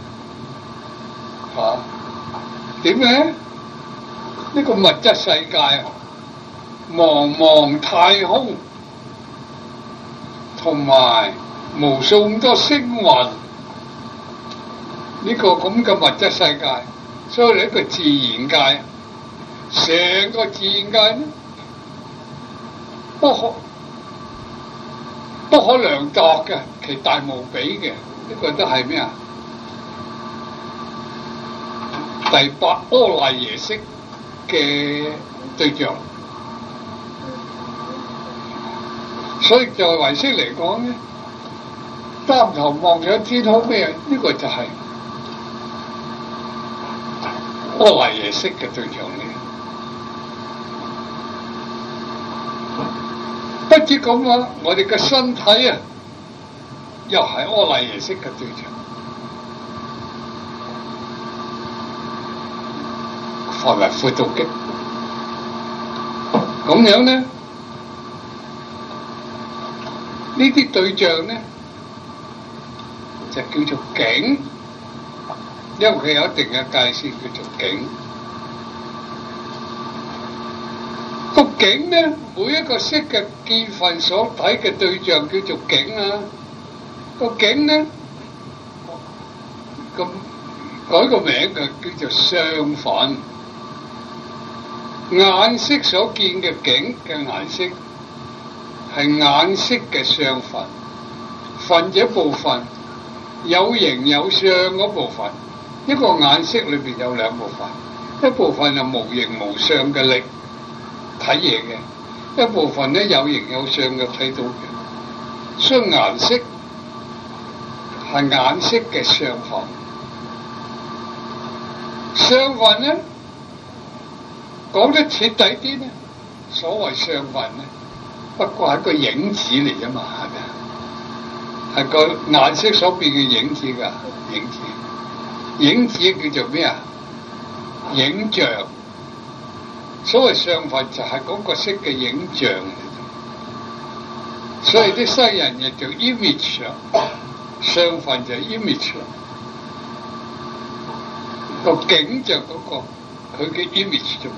S1: 嚇點咧？呢個物質世界啊，茫茫太空。同埋無數咁多星雲，呢個咁嘅物質世界，所以呢個自然界，成個自然界咧，不可不可量度嘅，其大無比嘅，呢個都係咩啊？第八阿賴耶識嘅對象。所以就唯識嚟講咧，擔頭望上天空咩？呢、這個就係阿賴耶識嘅對象嚟。不止咁啊，我哋嘅身體啊，又係阿賴耶識嘅對象。範圍闊到極，咁樣咧。 呢啲對象咧就叫做境，因為佢有一定嘅界線叫做境。個境咧，每一個色嘅見分所睇嘅對象叫做境啊。個境咧，咁改個名嘅叫做相分。眼色所見嘅境嘅顏色係眼色嘅相分，分者部分有形有相嗰部分。一個眼色裏邊有兩部分，一部分係無形無相嘅力睇嘢嘅，一部分咧有形有相嘅睇到嘅。所以顏色係眼色嘅相分。相分咧講得徹底啲咧，所謂相分咧，不過係個影子嚟啫嘛，係咪啊？係個顏色所變嘅影子噶，影子。影子叫做咩啊？影像。所謂相分就係嗰個色嘅影像嚟。所以啲西人亦叫 image， 相分就係 image。個景就嗰個佢嘅 image 啫嘛。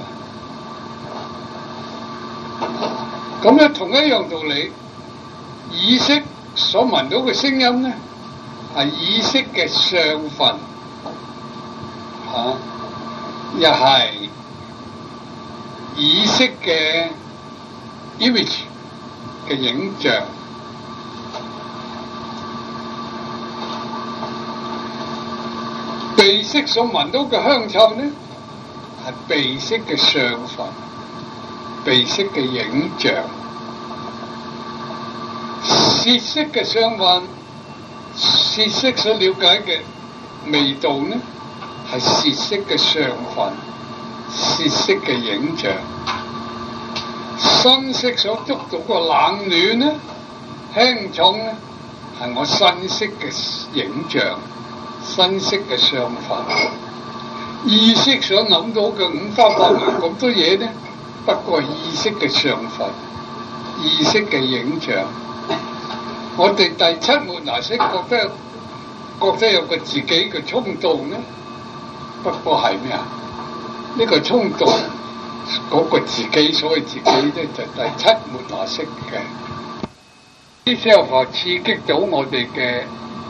S1: 咁咧同一樣道理，耳識所聞到嘅聲音咧，係耳識嘅相分，嚇、啊，又係耳識嘅 image 嘅影像。鼻識所聞到嘅香臭咧，係鼻識嘅相分，鼻識嘅影像。舌識嘅相分，舌識所了解嘅味道咧，係舌識嘅相分，舌識嘅影像。身識所觸到個冷暖咧、輕重咧，係我身識嘅影像。身識嘅相分。意識所諗到嘅五花八門咁多嘢咧，不過意識嘅相分，意識嘅影像。我哋第七末那識覺得覺得有個自己嘅衝動咧，不過係咩啊？呢、這個衝動嗰、那個自己，所謂自己咧就第七末那識嘅。呢些話刺激到我哋嘅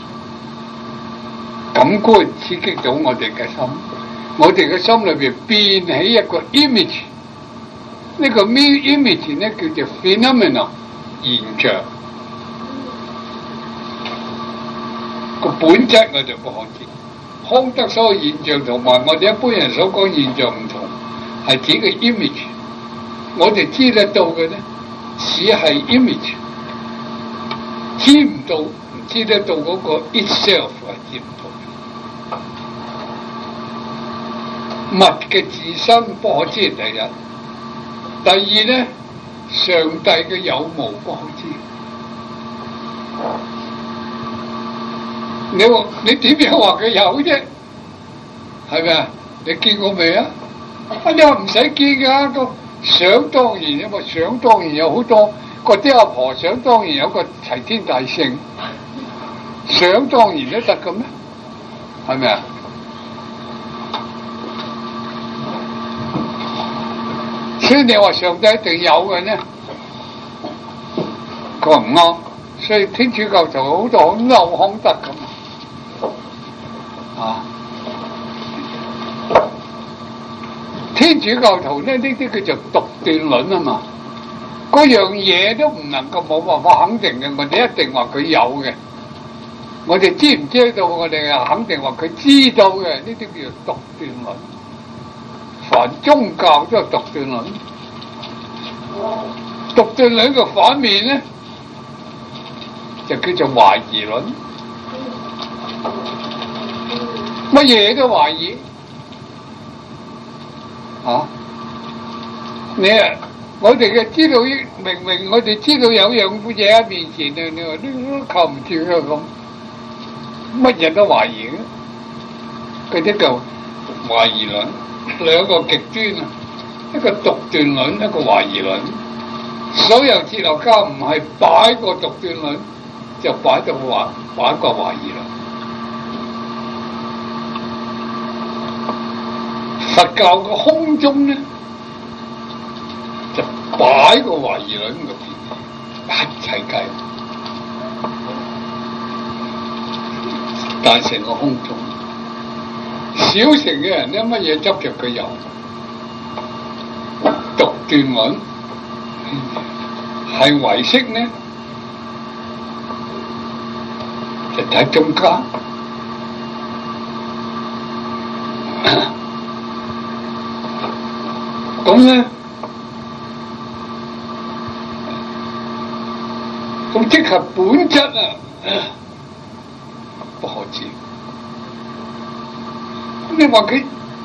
S1: 感官，刺激到我哋嘅心，我哋嘅心裏邊變起一個 image， 呢個 image 咧叫做 phenomenon 現象，個本質我就不可知。康德所有現象同埋我哋一般人所講現象唔同，係指個 image， 我哋知得到嘅咧只係 image， 知唔到唔知得到嗰個 itself 係知唔到。物嘅自身不可知，第一；第二咧，上帝嘅有無不可知。你話你點樣話佢有啫？係咪啊？你見過未啊？啊，你話唔使見噶，個想當然啊嘛，想當然有好多嗰啲阿婆想當然有個齊天大聖，想當然都得嘅咩？係咪啊？所以你話上帝一定有嘅呢？佢話唔啱，所以天主教就好多好歐康德咁啊。天主教徒呢，呢啲叫做獨斷論啊嘛，嗰樣嘢都唔能夠冇辦法肯定嘅，我哋一定話佢有嘅。我哋知唔知道？我哋啊肯定話佢知道嘅，呢啲叫做獨斷論。凡宗教都係獨斷論，獨斷論嘅反面咧，就叫做懷疑論。乜嘢都懷疑啊！你啊，我哋嘅知道，明明我哋知道有樣嘢喺面前啊，你話呢都靠唔住啊咁，乜嘢都懷疑嘅，嗰啲叫懷疑論。兩個極端啊，一個獨斷論，一個懷疑論。 所有哲學家唔係擺個獨斷論，就擺到話擺個懷疑論。佛教嘅空中咧，就擺個懷疑論嗰邊，一齊計。但成個空中，小乘嘅人咧，乜嘢執着佢有獨斷論，係唯識呢，就睇中間。咁咧，咁即係本質啊，不可知。咁你話佢，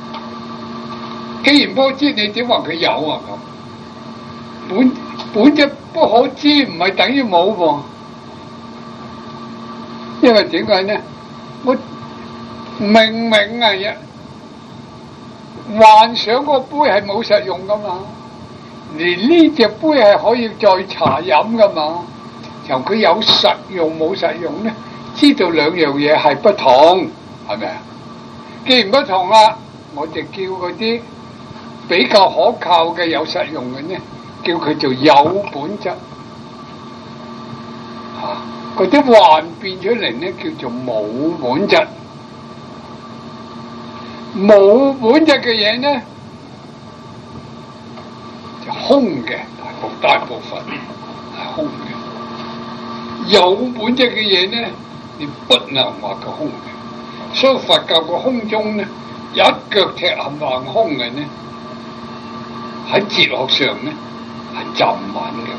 S1: 既然不可知，你點話佢有啊？咁本本質不可知，唔係等於冇喎。因為點解呢？我明明啊呀！幻想個杯係冇實用噶嘛，連呢隻杯係可以再茶飲噶嘛，由佢有實用冇實用咧，知道兩樣嘢係不同，係咪啊？既然不同啦，我哋叫嗰啲比較可靠嘅有實用嘅呢，叫佢做有本質，啊，嗰啲幻變出嚟呢，叫做冇本質。冇本質嘅嘢呢，就空嘅，大部分係空嘅。有本質嘅嘢呢，你不能話佢空嘅。所以佛教個空中呢，一腳踢冚唪空嘅呢，喺哲學上呢係站穩嘅。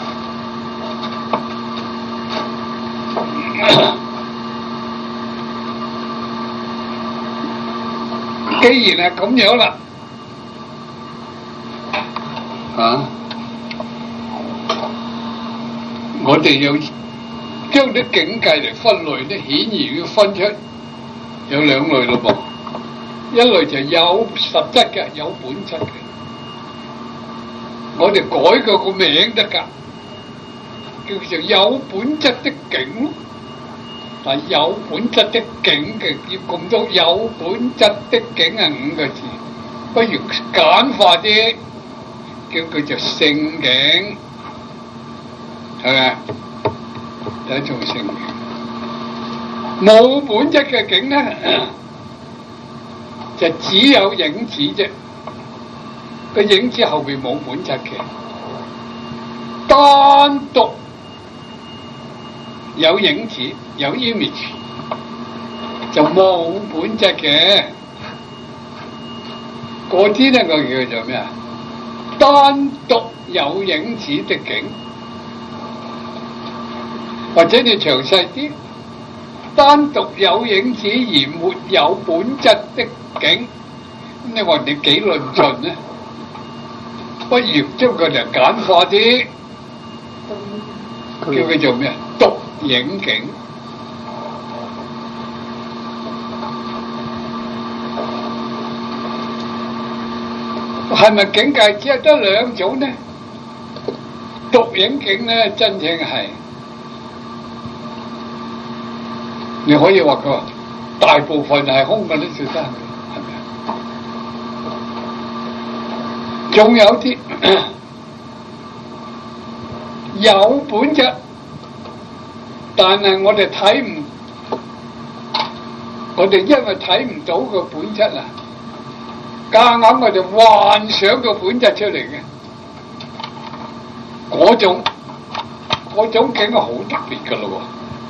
S1: 既然係咁樣啦，啊，我哋要將啲境界嚟分類咧，顯然要分出有兩類咯噃。一類就有實質嘅，有本質嘅，我哋改個個名得㗎，叫做有本質的境。但有本質的境嘅要咁多有本質的境係五個字，不如簡化啲，叫佢做性境，係咪？第一種性境。冇本質嘅境咧，就只有影子啫，個影子後邊冇本質嘅，單獨有影子有 image 就冇本質嘅，嗰啲咧個叫做咩啊？單獨有影子的境，或者你詳細啲，單獨有影子而沒有本質的境，咁你話你幾論盡呢？不如將佢哋簡化啲，叫佢做咩啊？獨影境，係咪境界只係得兩種呢？獨影境咧，真正係你可以話佢話大部分係空嘅，呢條真係咪啊？仲有啲有本質。但係我哋睇唔，我哋因為睇唔到個本質啊，夾硬我哋幻想個本質出嚟嘅，嗰種嗰種境係好特別噶咯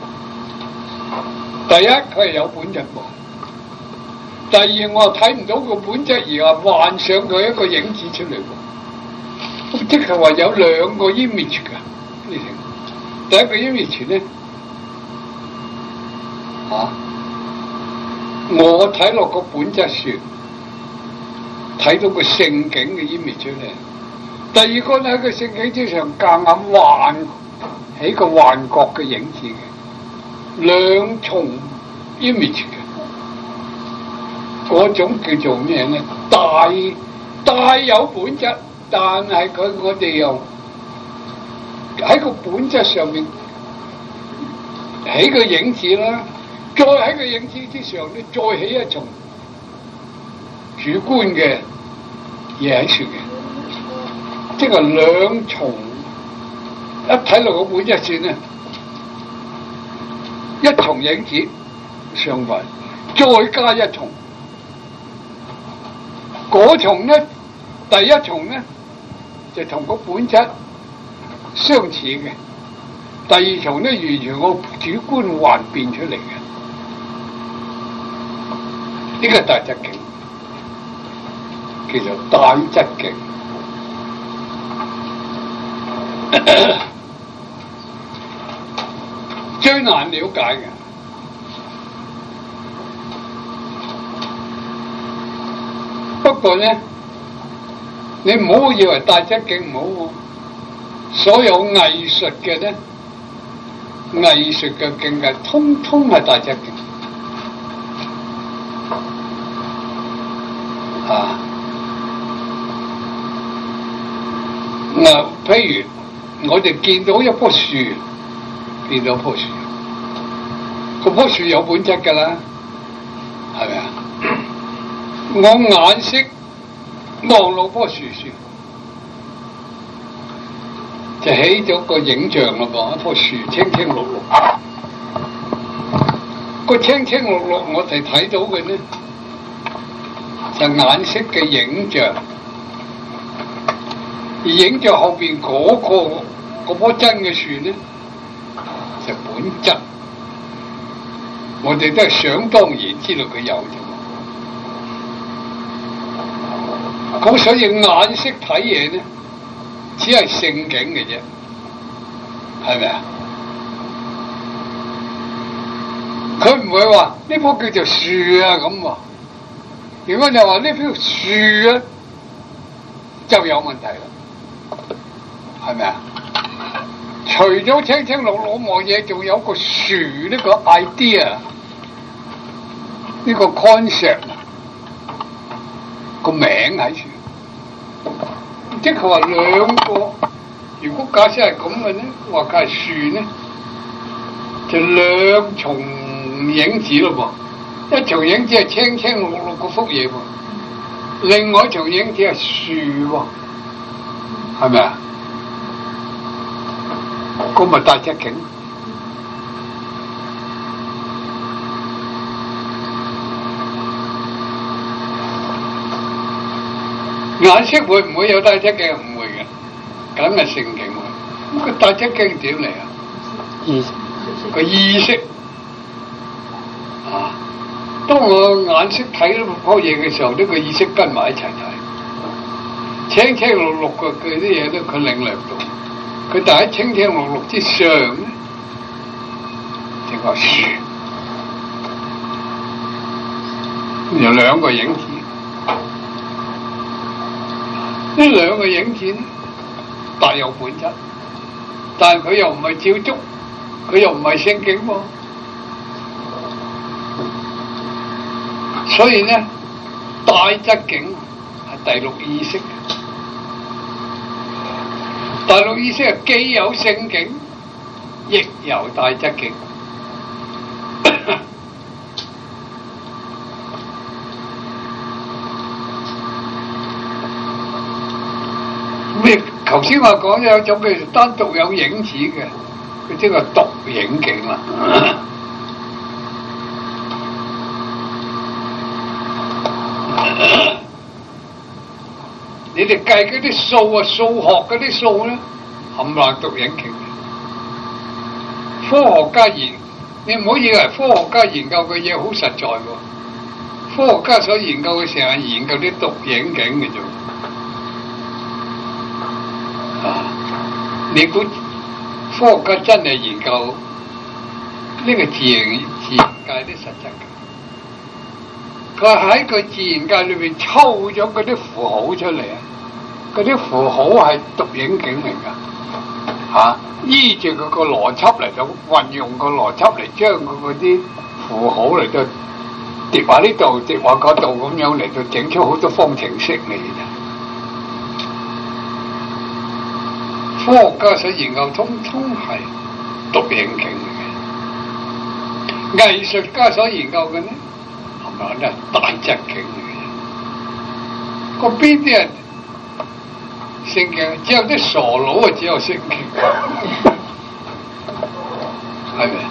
S1: 喎。第一佢係有本質喎，第二我睇唔到個本質而係幻想佢一個影子出嚟喎，咁即係話有兩個 image 噶，你聽，第一個 image 咧。啊！我睇落個本質說，睇到個性境嘅 image 出嚟。第二個咧喺個性境之上夾硬幻起個幻覺嘅影子嘅，兩重 image 嘅，嗰種叫做咩咧？大帶有本質，但係佢我哋又喺個本質上面起個影子啦，再喺個影子之上咧，再起一重主觀嘅嘢喺處嘅，即係兩重一睇落個本質線咧，一重影子上份，再加一重，嗰重咧，第一重咧就同個本質相似嘅，第二重咧完全個主觀幻變出嚟嘅，呢個大質境，叫做大質境。最難了解嘅，不過咧，你唔好以為大質境唔好喎，所有藝術嘅咧，藝術嘅境界通通係大質境啊！嗱，譬如我哋見到一棵樹，見到棵樹，嗰棵樹有本質㗎啦，係咪啊？我眼色望落棵樹樹，就起咗個影像咯噃，一棵樹青青綠綠，個青青綠綠我哋睇到嘅呢，就眼色嘅影像。而影像後邊嗰個嗰棵真嘅樹咧，就本質，我哋都係想當然知道佢有啫。咁所以眼色睇嘢咧，只係聖景嘅啫，係咪啊？佢唔會話呢棵叫做樹啊咁喎。如果你話呢棵樹啊，就有問題啦。係咪啊？除咗青青綠綠望嘢，仲有個樹呢個 idea， 呢個 concept 個名喺處，即係話兩個。如果假設係咁嘅咧，話佢係樹咧，就兩重影子咯噃。一重影子係青青綠綠嗰幅嘢喎，另外一重影子係樹喎，係咪啊？咁咪大質境，顏色會唔會有大質境？唔會嘅，梗係聖境喎。咁個大質境點嚟啊？意識，個意識啊！當我眼色睇到嗰嘢嘅時候，呢個意識跟埋一齊睇，青青綠綠嘅佢啲嘢咧，佢領略到。佢但喺青青綠綠之上咧，就個樹，有兩個影子。呢兩個影子咧，大有本質，但係佢又唔係照足，佢又唔係聖境喎。所以咧，大質境係第六意識。大陸意識係既有聖境，亦有大質境。咩？頭先話講有種叫做單獨有影子嘅，佢即係獨影境啦。你哋計嗰啲數啊，數學嗰啲數咧，冚唪唥獨影境。科學家研，你唔好以為科學家研究嘅嘢好實在喎。科學家所研究嘅成日研究啲獨影境嘅啫。啊！你估科學家真係研究呢個自然自然界啲實質嘅？佢喺個自然界裏邊抽咗嗰啲符號出嚟啊！嗰啲符號係獨影境嚟㗎，嚇、啊！依住佢個邏輯嚟到運用個邏輯嚟將佢嗰啲符號嚟到疊喺呢度，疊喺嗰度咁樣嚟到整出好多方程式嚟嘅。 科學家所研究通通係獨影境嚟嘅，藝術家所研究嘅呢，係咪都係大質境嚟嘅？個邊啲人聖境？只有啲傻佬啊，只有聖境，係咪？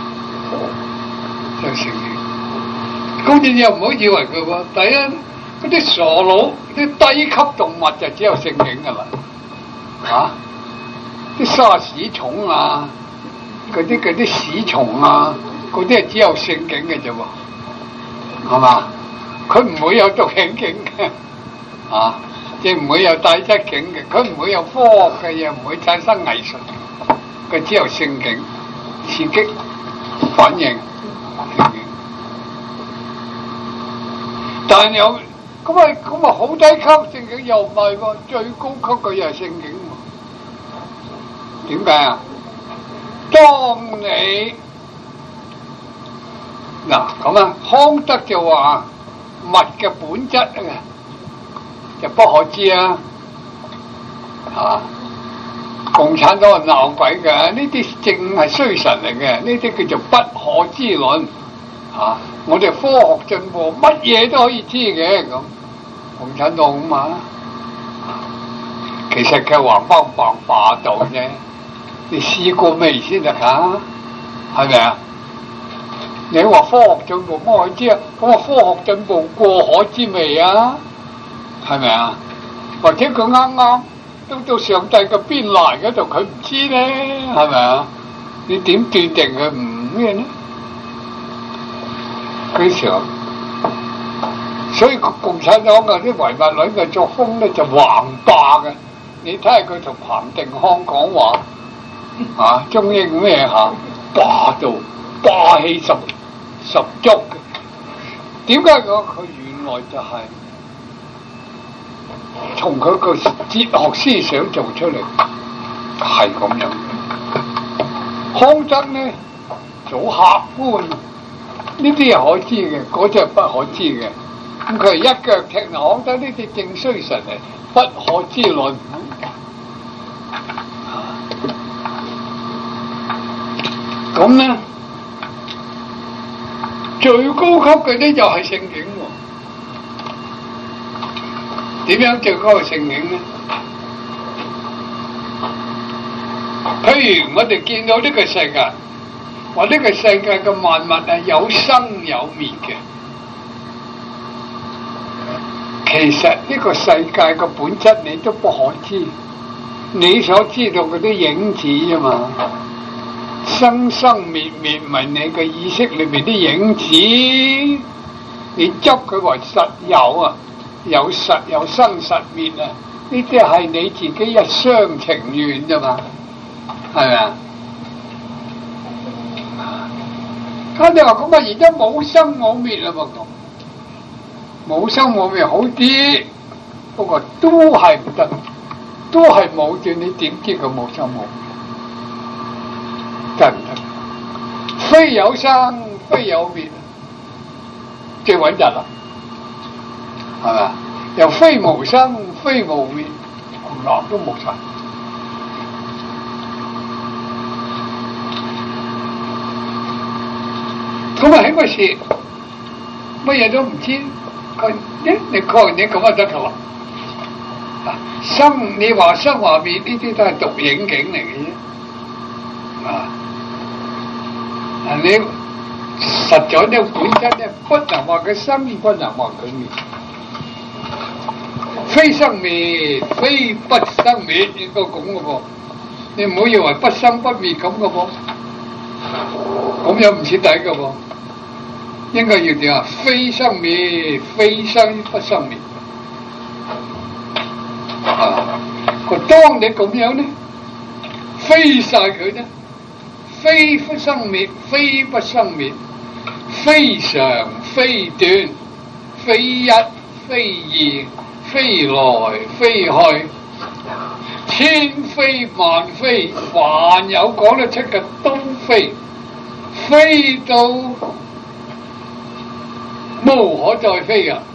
S1: 就聖境。咁你又唔好以為佢喎，第一嗰啲傻佬、啲低級動物就只有聖境噶啦，嚇！啲沙屎蟲啊，嗰啲嗰啲屎蟲啊，嗰啲係只有聖境嘅啫喎，係嘛？佢唔會有獨影境嘅，啊，亦唔會有大質境嘅，佢唔會有科學嘅嘢，唔會產生藝術，佢只有聖境，刺激反應。但有咁啊咁啊好低級聖境又唔係喎，最高級嘅又係聖境喎。點解啊？當你嗱咁啊，康德就話物嘅本質啊，就不可知啊，嚇！共產黨係鬧鬼嘅，呢啲正係衰神嚟嘅，呢啲叫做不可知論。啊！我哋科學進步，乜嘢都可以知嘅咁，共產黨咁嘛。其實佢橫包白霸道啫，你試過未先得㗎？係咪啊？你話科學進步乜可以知啊？咁啊，科學進步過可知未啊？係咪啊？或者佢啱啱都到上帝嘅邊嚟嗰度，佢唔知咧，係咪啊？你點斷定佢唔咩呢？佢常，所以共產黨嘅啲唯物論嘅作風咧就橫霸嘅。你睇下佢同彭定康講話，啊中英咩嚇霸道霸氣十十足嘅。點解講佢原來就係從佢個哲學思想做出嚟係咁樣。康德呢做客觀。呢啲係可知嘅，嗰隻係不可知嘅。咁佢係一腳踢落，康德呢啲正衰神嚟，不可知論。咁咧，最高級嘅呢就係聖境喎。點樣最高嘅聖境咧？譬如我哋見到呢個世界。話呢個世界嘅萬物係有生有滅嘅，其實呢個世界嘅本質你都不可知，你所知道嗰啲影子啫嘛，生生滅滅咪你嘅意識裏面啲影子，你執佢為實有啊，有實有生實滅啊，呢啲係你自己一廂情願啫嘛，係咪啊？咁你話咁啊，而家冇生冇滅啦噃，冇生冇滅好啲，不過都係唔得，都係冇斷，你點知佢冇生冇滅？真唔得，非有生非有滅，最穩陣啦，係咪啊？又非無生非無滅，嗱都冇晒。咁啊，喺嗰時乜嘢都唔知，佢一你確認你咁啊得㗎啦。生你話生話滅呢啲都係獨影境嚟嘅啫。啊，啊你實在呢本質咧，不能話佢生，不能話佢滅。非生滅，非不生滅，應該咁嘅噃。你唔好以為不生不滅咁嘅噃，咁又唔徹底嘅噃。應該要點啊？非生滅，非生不生滅。啊！個當你咁樣咧，非晒佢咧，非不生滅，非不生滅，非常非短，非一非二，非來非去，千非萬非，凡有講得出嘅都非，非到無可再非噶，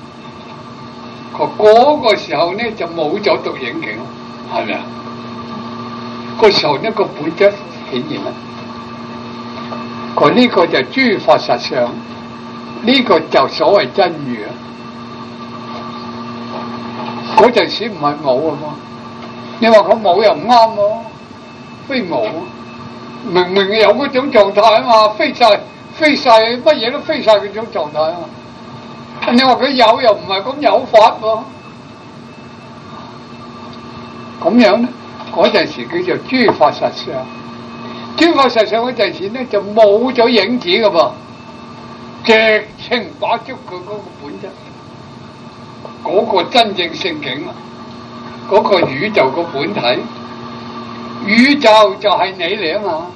S1: 嗰個時候呢就冇咗獨影境，係咪啊？ 個時候呢個本質顯現啦。佢呢個就諸法實相，呢、這個就所謂真如啊。嗰陣時唔係冇啊嘛，你話佢冇又唔啱喎，非冇，明明有嗰種狀態啊嘛，飛晒飛晒乜嘢都飛晒嗰種狀態啊嘛。你話佢有又唔係咁有法喎，咁樣咧，嗰陣時叫做諸法實相。諸法實相嗰陣時咧就冇咗影子噶噃，直情把捉佢嗰個本質，嗰、那個真正聖境啊，嗰、那個宇宙個本體，宇宙就係你嚟啊嘛，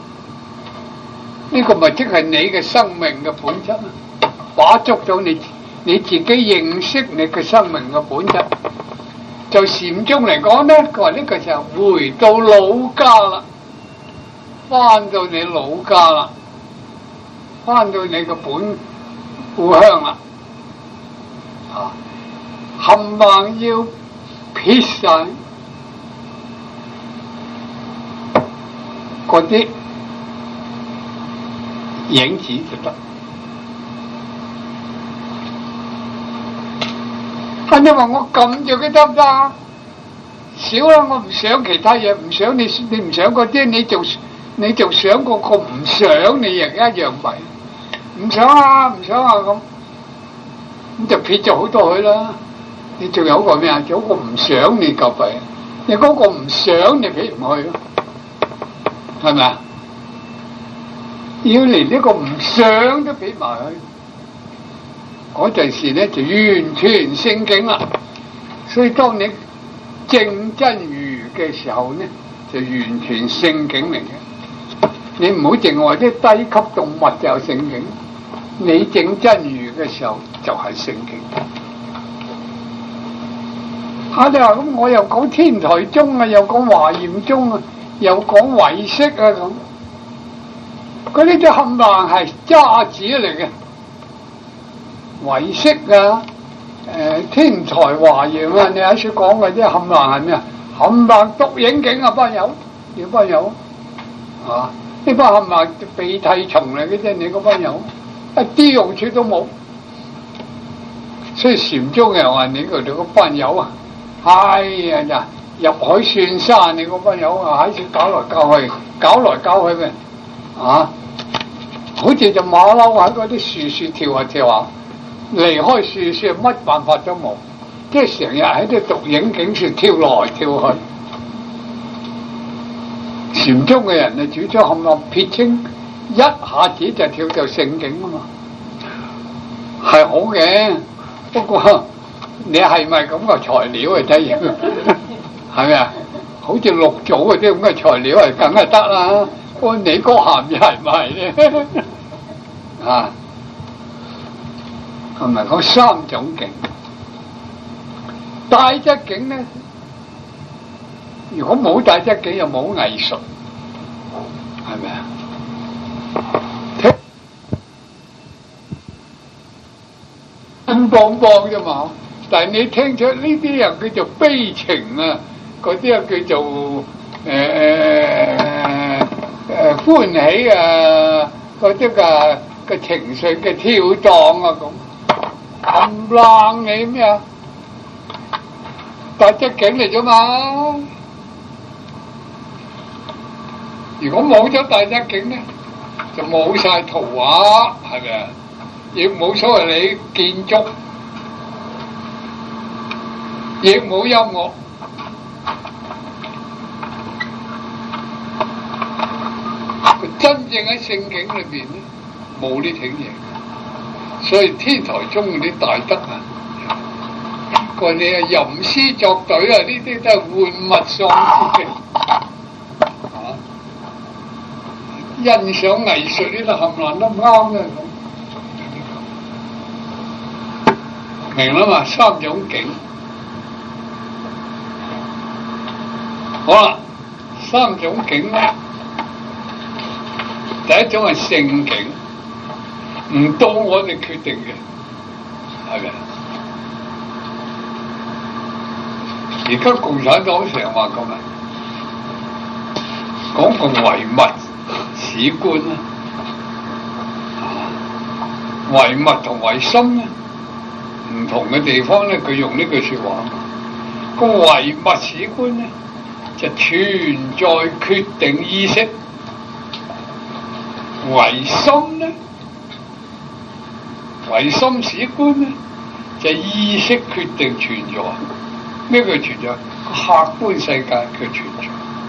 S1: 呢、這個咪即係你嘅生命嘅本質啊，把捉到你你自己認識你嘅生命嘅本質。就禪宗嚟講咧，佢話呢個就回到老家啦。翻到你老家啦，翻到你個本故鄉啦，啊，冚唪唥要撇晒嗰啲影子就得。啊，你話我撳住佢得唔得啊？少啦，我唔想其他嘢，唔想你，你唔想嗰啲，你就。你就想個個唔想你亦一樣弊，唔想啊唔想啊咁，咁就撇咗好多佢啦。你仲有個咩啊？仲有個唔想你夠弊，你嗰個唔想你撇唔去咯，係咪啊？要連呢個唔想都撇埋去，嗰陣時咧就完全聖境啦。所以當你證真如嘅時候咧，就完全聖境嚟嘅。你唔好淨話啲低級動物就有聖境，你證真如嘅時候就係聖境。啊！你話咁，我又講天台宗啊，又講華嚴宗啊，又講唯識啊咁，嗰啲都冚唪唥係渣子嚟嘅。唯識啊，誒、呃、天台華嚴啊，你喺處講嘅啲冚唪唥係咩啊？冚唪唥獨影境啊，班友，你班友啊！呢班冚唪唥鼻涕蟲嚟嘅啫，你嗰班友一啲用處都冇。所以禪宗又話你嗰度嗰班友啊，哎呀呀，入海算山，你嗰班友啊喺處搞來搞去，搞來搞去嘅，啊，好似隻馬騮喺嗰啲樹樹跳下跳下，離開樹樹乜辦法都冇，即係成日喺啲獨影境處跳來跳去。禪宗嘅人啊，主張冚唪唥撇清，一下子就跳到聖境啊嘛，係好嘅。不過你係咪咁嘅材料嚟睇嘢？係咪啊？好似六祖嗰啲咁嘅材料係梗係得啦。我你嗰鹹嘢係咪咧？啊，係咪講三種境？大質境咧？如果冇大質境，又冇藝術，係咪啊？硬邦邦啫嘛，但係你聽出呢啲人叫做悲情啊，嗰啲啊叫做誒誒誒歡喜啊，嗰啲嘅嘅情緒嘅跳蕩啊咁，冚冷你咩啊？大質境嚟啫嘛。如果冇咗大質境咧，就冇晒圖畫，係咪啊？亦冇所謂你建築，亦冇音樂，真正喺聖境裏邊咧，冇呢種嘢。所以天台宗嗰啲大德啊，佢哋啊吟詩作對啊，呢啲都係玩物喪志嘅。欣賞藝術呢啲冚唪唥都唔啱嘅，明啦嘛？三種境，好啦，三種境咧，第一種係聖境，唔到我哋決定嘅，係咪？而家共產黨成日話咁啊， 講個唯物史觀咧，唯物同唯心咧唔同嘅地方咧，佢用呢句説話。個唯物史觀咧就存在決定意識，唯心咧，唯心史觀咧就意識決定存在。咩叫存在？客觀世界嘅存在。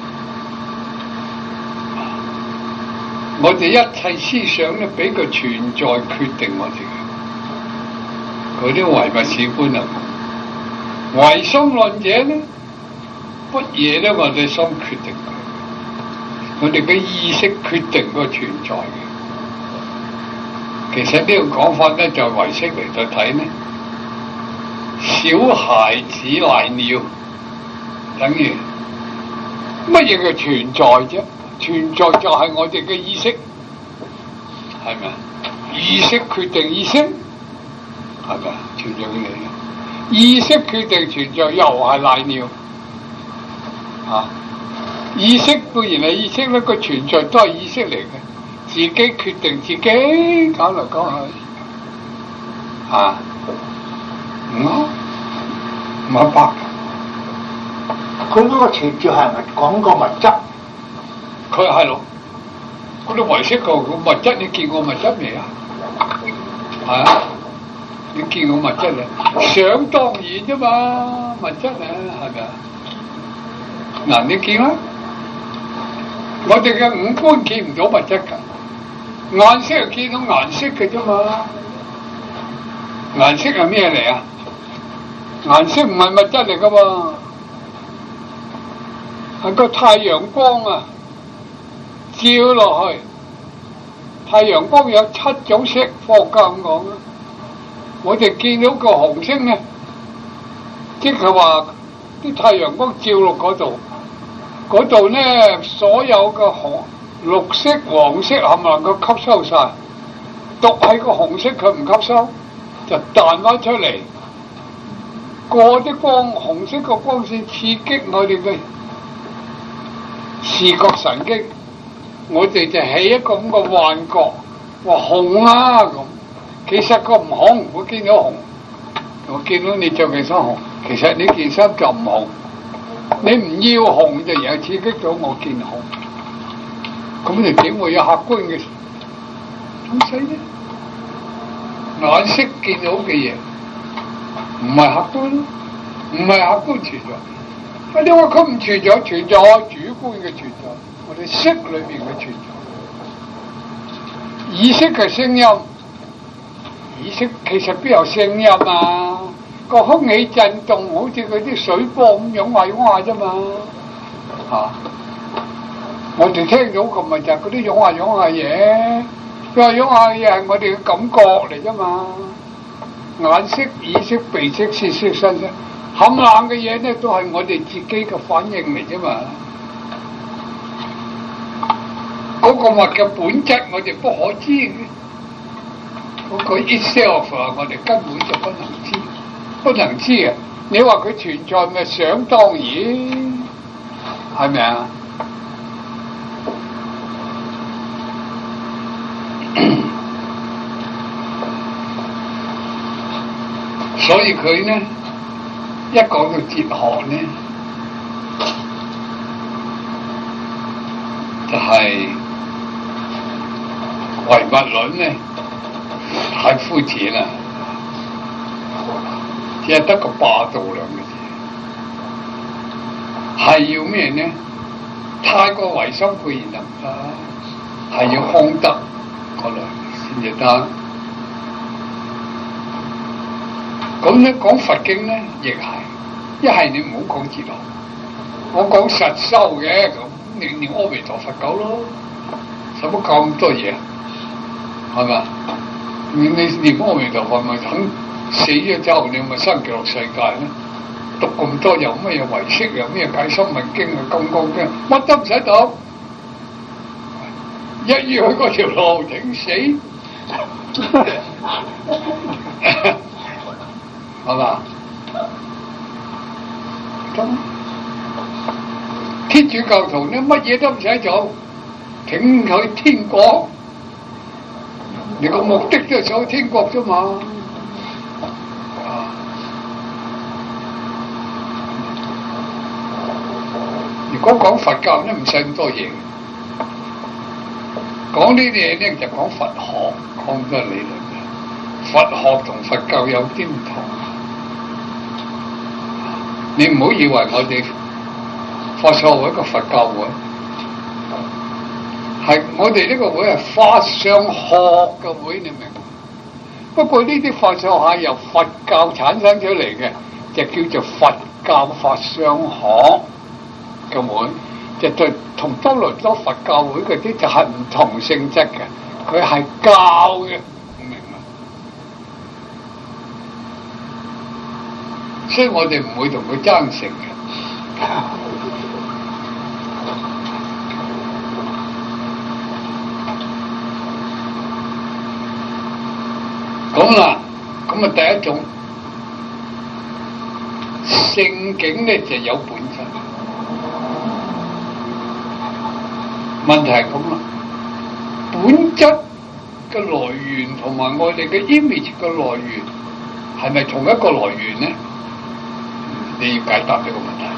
S1: 我哋一切思想咧，俾個存在決定我哋嘅。嗰啲唯物史觀啊，唯心論者咧，乜嘢咧？我哋心決定佢，我哋嘅意識決定個存在嘅。其實呢個講法咧，就唯識嚟到睇呢，小孩子賴尿，等於乜嘢嘅存在啫？存在就係我哋嘅意識，係咪啊？意識決定意識，係咪啊？存在嘅嘢，意識決定存在，又係賴尿啊！意識固然係意識咧，個存在都係意識嚟嘅，自己決定自己，搞嚟搞去啊！唔啱，唔啱白。
S2: 佢嗰個存在係咪講個物質？
S1: 佢係咯，嗰啲唯識個個物質，你見過物質未啊？係啊，你見過物質啊？想當然啫嘛，物質啊，係咪啊？嗱，你見啦，我哋嘅五官見唔到物質㗎，顏色係見到顏色嘅啫嘛。顏色係咩嚟啊？顏色唔係物質嚟㗎嘛，係個太陽光啊！照落去，太陽光有七種色，科學家咁講啦。我哋見到個紅色咧，即係話啲太陽光照落嗰度，嗰度咧所有嘅紅、綠色、黃色冚唪唥佢吸收晒，獨係個紅色佢唔吸收，就彈翻出嚟。嗰啲光，紅色個光線刺激我哋嘅視覺神經。我哋就起一個咁嘅幻覺，話紅啊咁，其實個唔紅，我見到紅，我見到你着件衫紅，其實你件衫就唔紅，你唔要紅就又刺激到我見紅，咁你點會有客觀嘅東西呢？眼識見到嘅嘢唔係客觀，唔係客觀存在，你話佢唔存在，存在我主觀嘅存在。我哋識裏邊嘅存在，意識嘅聲音，意識其實邊有聲音啊？個空氣震動，好似嗰啲水波咁湧下湧下啫嘛，啊！我哋聽到咁咪就係嗰啲湧下湧下嘢，湧下湧下嘢係我哋嘅感覺嚟啫嘛。眼識、耳識、鼻識、舌識、身識，冚唪唥嘅嘢咧都係我哋自己嘅反應嚟啫嘛。嗰個物嘅本質我哋不可知嘅，嗰、那個 itself 啊，我哋根本就不能知，不能知啊！你話佢存在咪想當然，係咪啊？所以佢呢，一講到哲學呢，就係、是。唯物論咧太膚淺啦，只係得個霸道兩個字，係要咩呢？太過唯心固然就唔得，係要空德嗰類先至得。咁咧講佛經咧，亦係一係你唔好講哲學，我講實修嘅咁，你念阿彌陀佛夠咯，使乜講咁多嘢？係嘛？你你念阿彌陀佛咪等死咗之後，你咪生極樂世界咧？讀咁多有咩嘢唯識，有咩解心文經啊、金剛經，乜都唔使讀，一於去嗰條路整死，係嘛？咁天主教徒呢，乜嘢都唔使做，挺去天國。你個目的都係想去天國啫嘛。如果講佛教咧，唔使咁多嘢。講呢啲嘢咧就講佛學，講咗理論嘅。佛學同佛教有啲唔同。你唔好以為我哋法相會一個佛教會，係我哋呢個會係法相學嘅會，你明嗎？不過呢啲法相係由佛教產生出嚟嘅，就叫做佛教法相學嘅會，就對同多倫多佛教會嗰啲就係唔同性質嘅，佢係教嘅，明嗎？所以我哋唔會同佢爭成嘅。咁啦，咁啊第一種聖境咧就有本質，問題係咁啦，本質嘅來源同埋我哋嘅 image 嘅來源係咪同一個來源呢？你要解答呢個問題。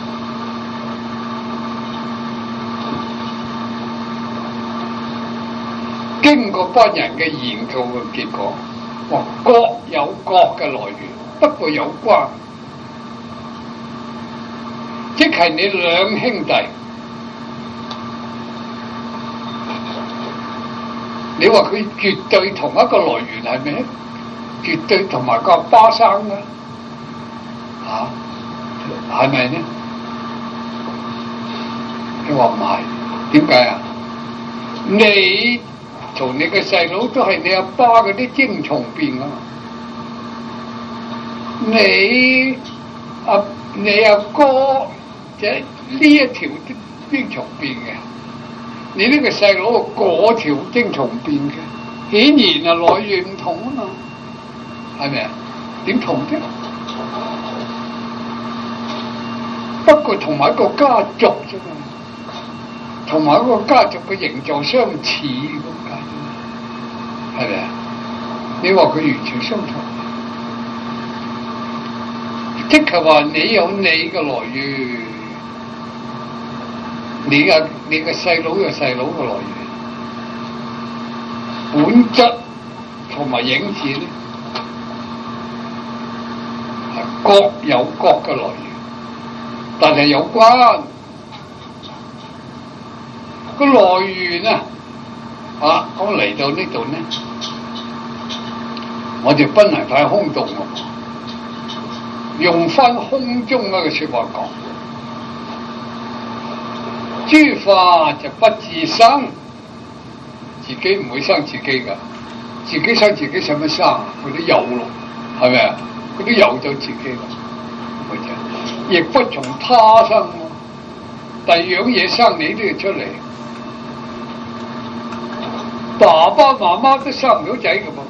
S1: 經過班人嘅研究嘅結果，哇，各有各嘅來源，不過有關，即係你兩兄弟，你話佢絕對同一個來源係咩？絕對同埋個巴生嘅，嚇係咪呢？你話唔係，點解啊？你同你嘅細佬都係你阿爸嗰啲精蟲變啊！你阿、啊、你阿哥就呢一條精蟲變嘅，你呢個細佬嗰條精蟲變嘅，顯然啊來源唔同啊嘛，係咪啊？點同啫？不過同埋一個家族啫嘛。同埋一個家族嘅形狀相似咁解，係咪啊？你話佢完全相同，即係話你有你嘅來源，你嘅你嘅細佬有細佬嘅來源，本質同埋影子咧係各有各嘅來源，但係有關。個來源啊，啊，咁嚟到呢度呢，我哋不能太空洞喎，用翻空中嗰個説話講，諸法就不自生，自己唔會生自己噶，自己生自己使乜生啊？佢都有咯，係咪啊？佢都有咗自己啦，亦不從他生喎，第二樣嘢生你都要出嚟。爸爸媽媽都生唔到仔㗎噃，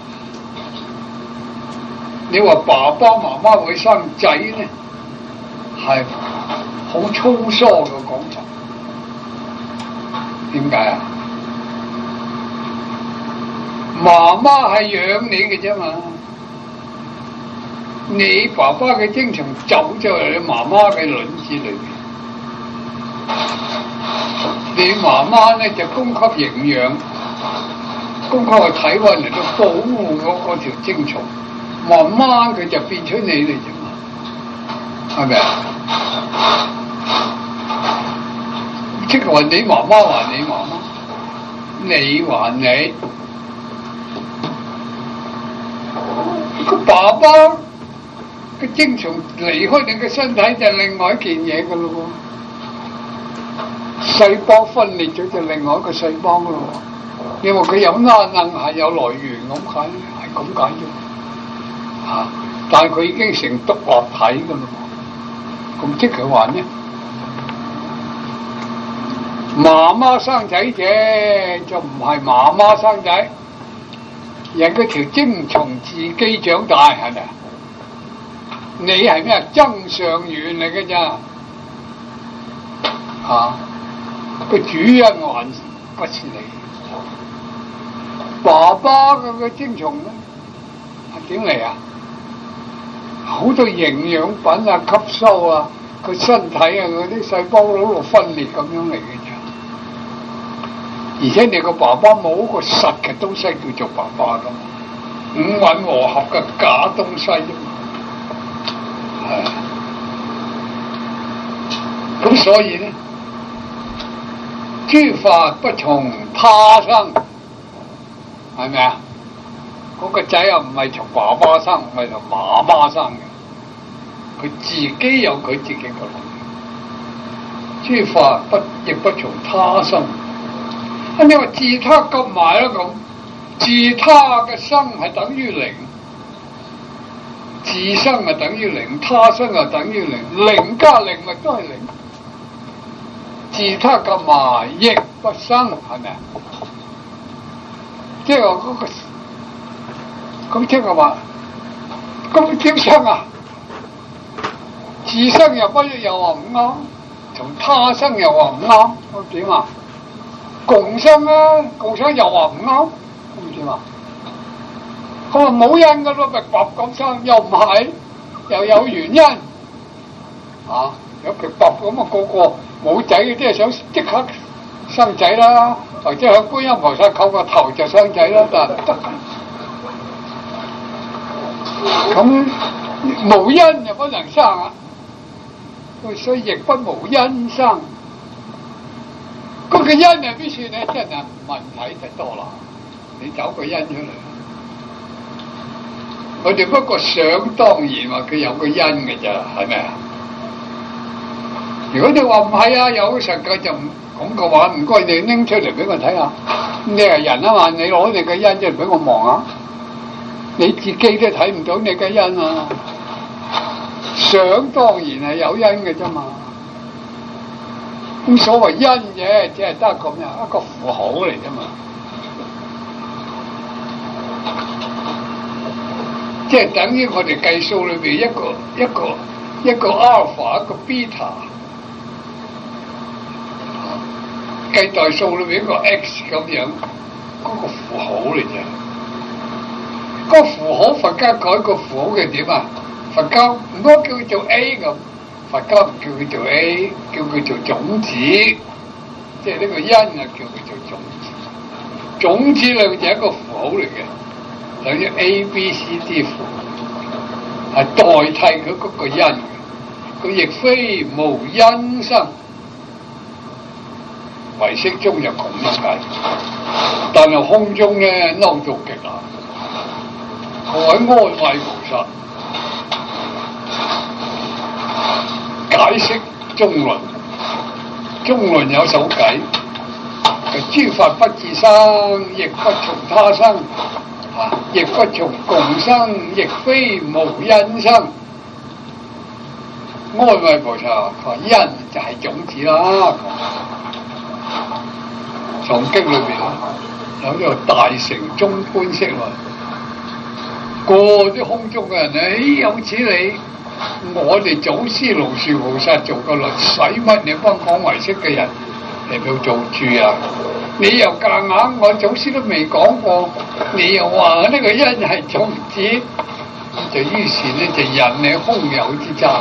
S1: 你話爸爸媽媽會生仔呢？係好粗疏嘅講法。點解啊？媽媽係養你嘅啫嘛，你爸爸嘅精蟲走咗入你媽媽嘅卵子裏邊，你媽媽呢就供給營養。供佢個體溫嚟到保護嗰嗰條精蟲，慢慢佢就變出你嚟啫嘛，係咪啊？即係話你媽媽還你媽媽，你還你，個爸爸嘅精蟲離開你嘅身體就係另外一件嘢噶咯喎，細胞分裂咗就另外一個細胞噶咯喎。你話佢有啱硬係有來源咁解，係咁解啫，嚇！但係佢已經成獨立體噶啦喎，咁即係話呢，媽媽生仔啫，就唔係媽媽生仔，人嗰條精蟲自己長大係咪？你係咩增上緣嚟嘅咋？ 啊，個主人還不是你。爸爸嘅個精蟲咧係點嚟啊？好多營養品啊，吸收啊，佢身體啊嗰啲細胞喺度分裂咁樣嚟嘅啫。而且你個爸爸冇一個實嘅東西叫做爸爸噶嘛，五蘊和合嘅假東西啫嘛。係，咁所以咧，諸法不從他生，係咪啊？嗰、那個仔啊唔係從爸爸生，唔係從媽媽生嘅，佢自己有佢自己嘅諗。諸法不亦不從他生。啊！你話自他夾埋啦咁，自他嘅生係等於零，自生係等於零，他生係等於零，零加零咪都係零。自他夾埋亦不生，係咪啊？即係話嗰個，咁即係話，咁點生啊？自生又不又話唔啱，從他生又話唔啱，咁點啊？共生啊，共生又話唔啱，咁點啊？佢話冇因噶咯，咪白咁生，又唔係，又有原因，啊，有佢白咁啊，個個冇仔嘅，即係想即刻生仔啦，或者向觀音菩薩叩個頭就生仔啦，得得。咁無因就不能生啊，所以亦不無因生。嗰個因係邊處咧？真係問題就多啦。你找個因出嚟，我哋不過想當然話佢有個因嘅咋，係咪啊？如果你話唔係啊，有實際就唔咁嘅話，唔該你拎出嚟俾我睇下。你係人啊嘛，你攞你嘅因出嚟俾我望下，你自己都睇唔到你嘅因啊！想當然係有因嘅啫嘛。咁所謂因嘅，只係得咁樣一個符號嚟啫嘛，即係等於我哋計數裏邊一個一個一個阿爾法一個 beta， 計代數裏邊一個 x 咁樣，嗰、那個符號嚟啫。嗰、那個符號佛家改個符號嘅點啊？佛家唔該叫佢做 A 咁。佛家唔叫佢做 A， 叫佢做種子，即係呢個因啊，叫佢做種子。種子兩就係一個符號嚟嘅，等於 A、B、C、D 符，係代替佢嗰個因嘅。佢亦非無因生，唯識中就咁樣解。但係空中咧嬲到極啦，佢喺安慧菩薩解釋中論，中論有首偈，諸法不自生，亦不從他生，啊，亦不從共生，亦非無因生。安慧菩薩話因就係種子啦。藏經裏邊有呢個大乘中觀釋論，個啲空中嘅人咧，有此理。我哋祖師龍樹菩薩做個律，使乜你幫講唯識嘅人嚟到做主啊？你又夾硬，我祖師都未講過，你又話呢個因係種子，就於是呢就引你空有之爭。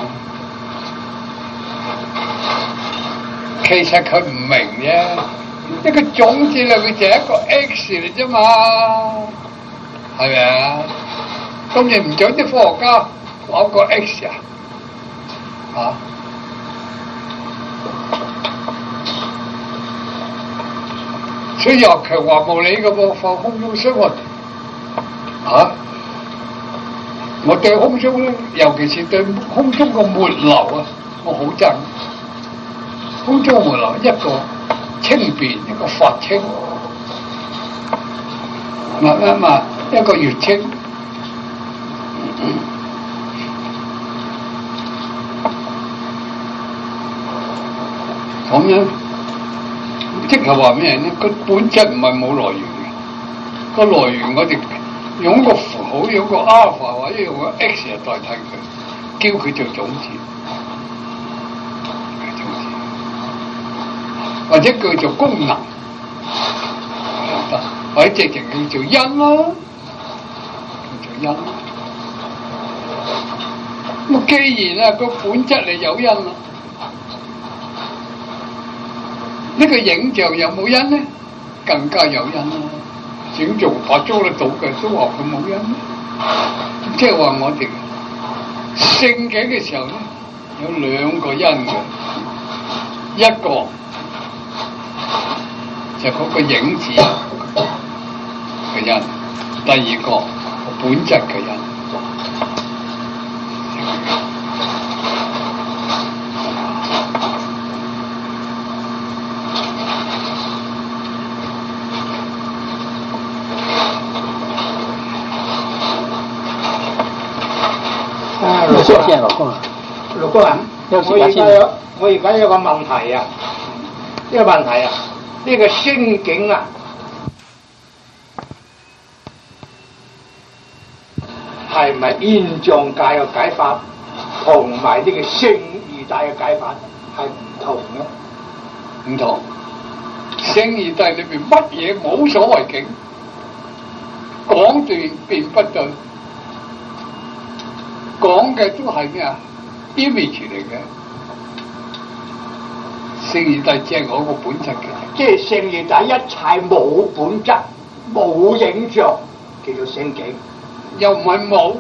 S1: 其實佢唔明啫，一個種子裏邊就係一個 X 嚟啫嘛，係咪啊？咁你唔准啲科學家攞個 X 啊？啊！所以又強話無理嘅噃，放空中生活啊！我對空中咧，尤其是對空中個末流啊，我好憎。空中末流一個清便，一個法清，嘛嘛嘛，一個月清。咁樣即係話咩咧？佢本質唔係冇來源嘅，個來源我哋用個符號，用個阿爾法或者用個 X 嚟代替佢，叫佢做種子。種子或者叫做功能，或者直情叫做因咯，叫做因。咁既然啊個本質係有因啦，呢個影像有冇因咧？更加有因啦。整做法做得到嘅都話佢冇因，即係話我哋聖景嘅時候咧，有兩個因嘅，一個就嗰個影子嘅因，第二個本質嘅因。
S2: 謝謝老公啊，老公啊，我而家有我而家有個問題啊，呢個問題啊，呢個星境啊，係咪現象界嘅解法同埋呢個聖義大嘅解法係唔同嘅？
S1: 唔同，聖義大裏邊乜嘢冇所謂境，講斷並不對。講嘅都係咩啊 ？image 嚟嘅，聖義大只係我個本質嘅，
S2: 即係聖義大一切冇本質、冇影像，叫做聖境，
S1: 又唔係冇，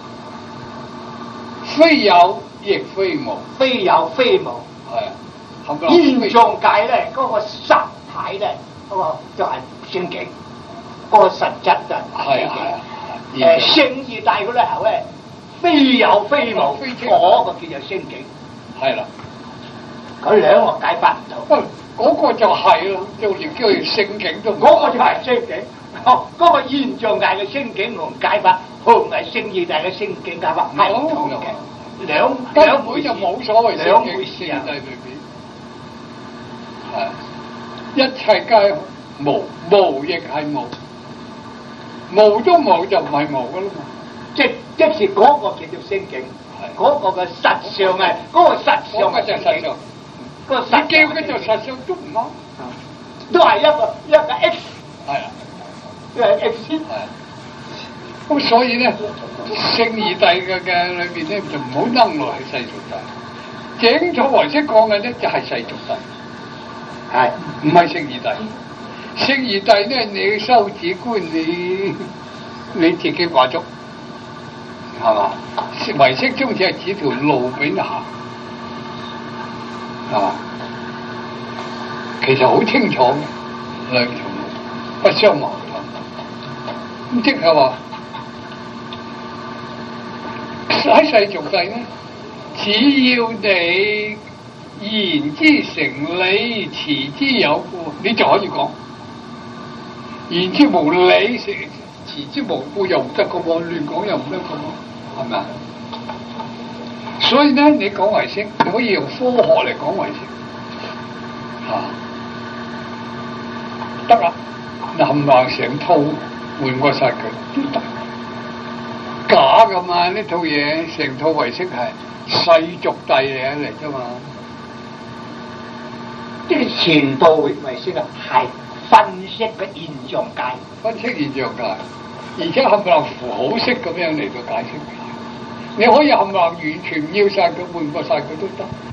S1: 非有亦非無，
S2: 非有非無。
S1: 係啊，
S2: 現象界咧，嗰、那個實體咧，嗰、那個就係聖境，嗰、那個實質就係聖境。誒，聖義大嗰啲後咧。非有非無，嗰個叫做聖境，
S1: 係啦。
S2: 佢兩個解法唔同。
S1: 喂，嗰個就係啦，就連叫做聖境都唔。
S2: 嗰個就係聖境，哦，嗰個現象界嘅聖境同解法，同埋聖義大嘅聖境解法係唔同嘅。兩兩回
S1: 就冇所謂
S2: 兩回事啊！
S1: 裏邊係一切皆無，無亦係無，無都無就唔係無噶啦嘛。
S2: 即即是嗰個叫做聖境，嗰個嘅實相係嗰個實相嘅聖境，嗰個實叫嘅就實相都唔啱，都係一個一個 X，
S1: 係啊，
S2: 一個 X，
S1: 係。咁所以咧，聖義大嘅嘅裏邊咧就唔好登落去世俗大，整土唯識講嘅咧就係世俗大，係唔係聖義大？聖義大咧，你修止觀，你你自己話足。係嘛？唯識宗只係指條路俾你行，係嘛？其實好清楚嘅，兩條路不相矛盾。咁即係話喺世俗世咧，只要你言之成理，持之有故，你就可以講；言之無理，持之無故又唔得個喎，亂講又唔得個喎。係咪啊？所以咧，你講唯識，你可以用科學嚟講唯識，嚇得啦。冚唪唥成套換過晒佢都得，假噶嘛？呢套嘢成套唯識係世俗諦嘢嚟啫嘛。
S2: 即係前道唯識啊，係分析嘅現象界，
S1: 分析現象界，而且冚唪唥符號式咁樣嚟到解釋。你可以冚唪唥完全唔要晒佢，換過晒佢都得。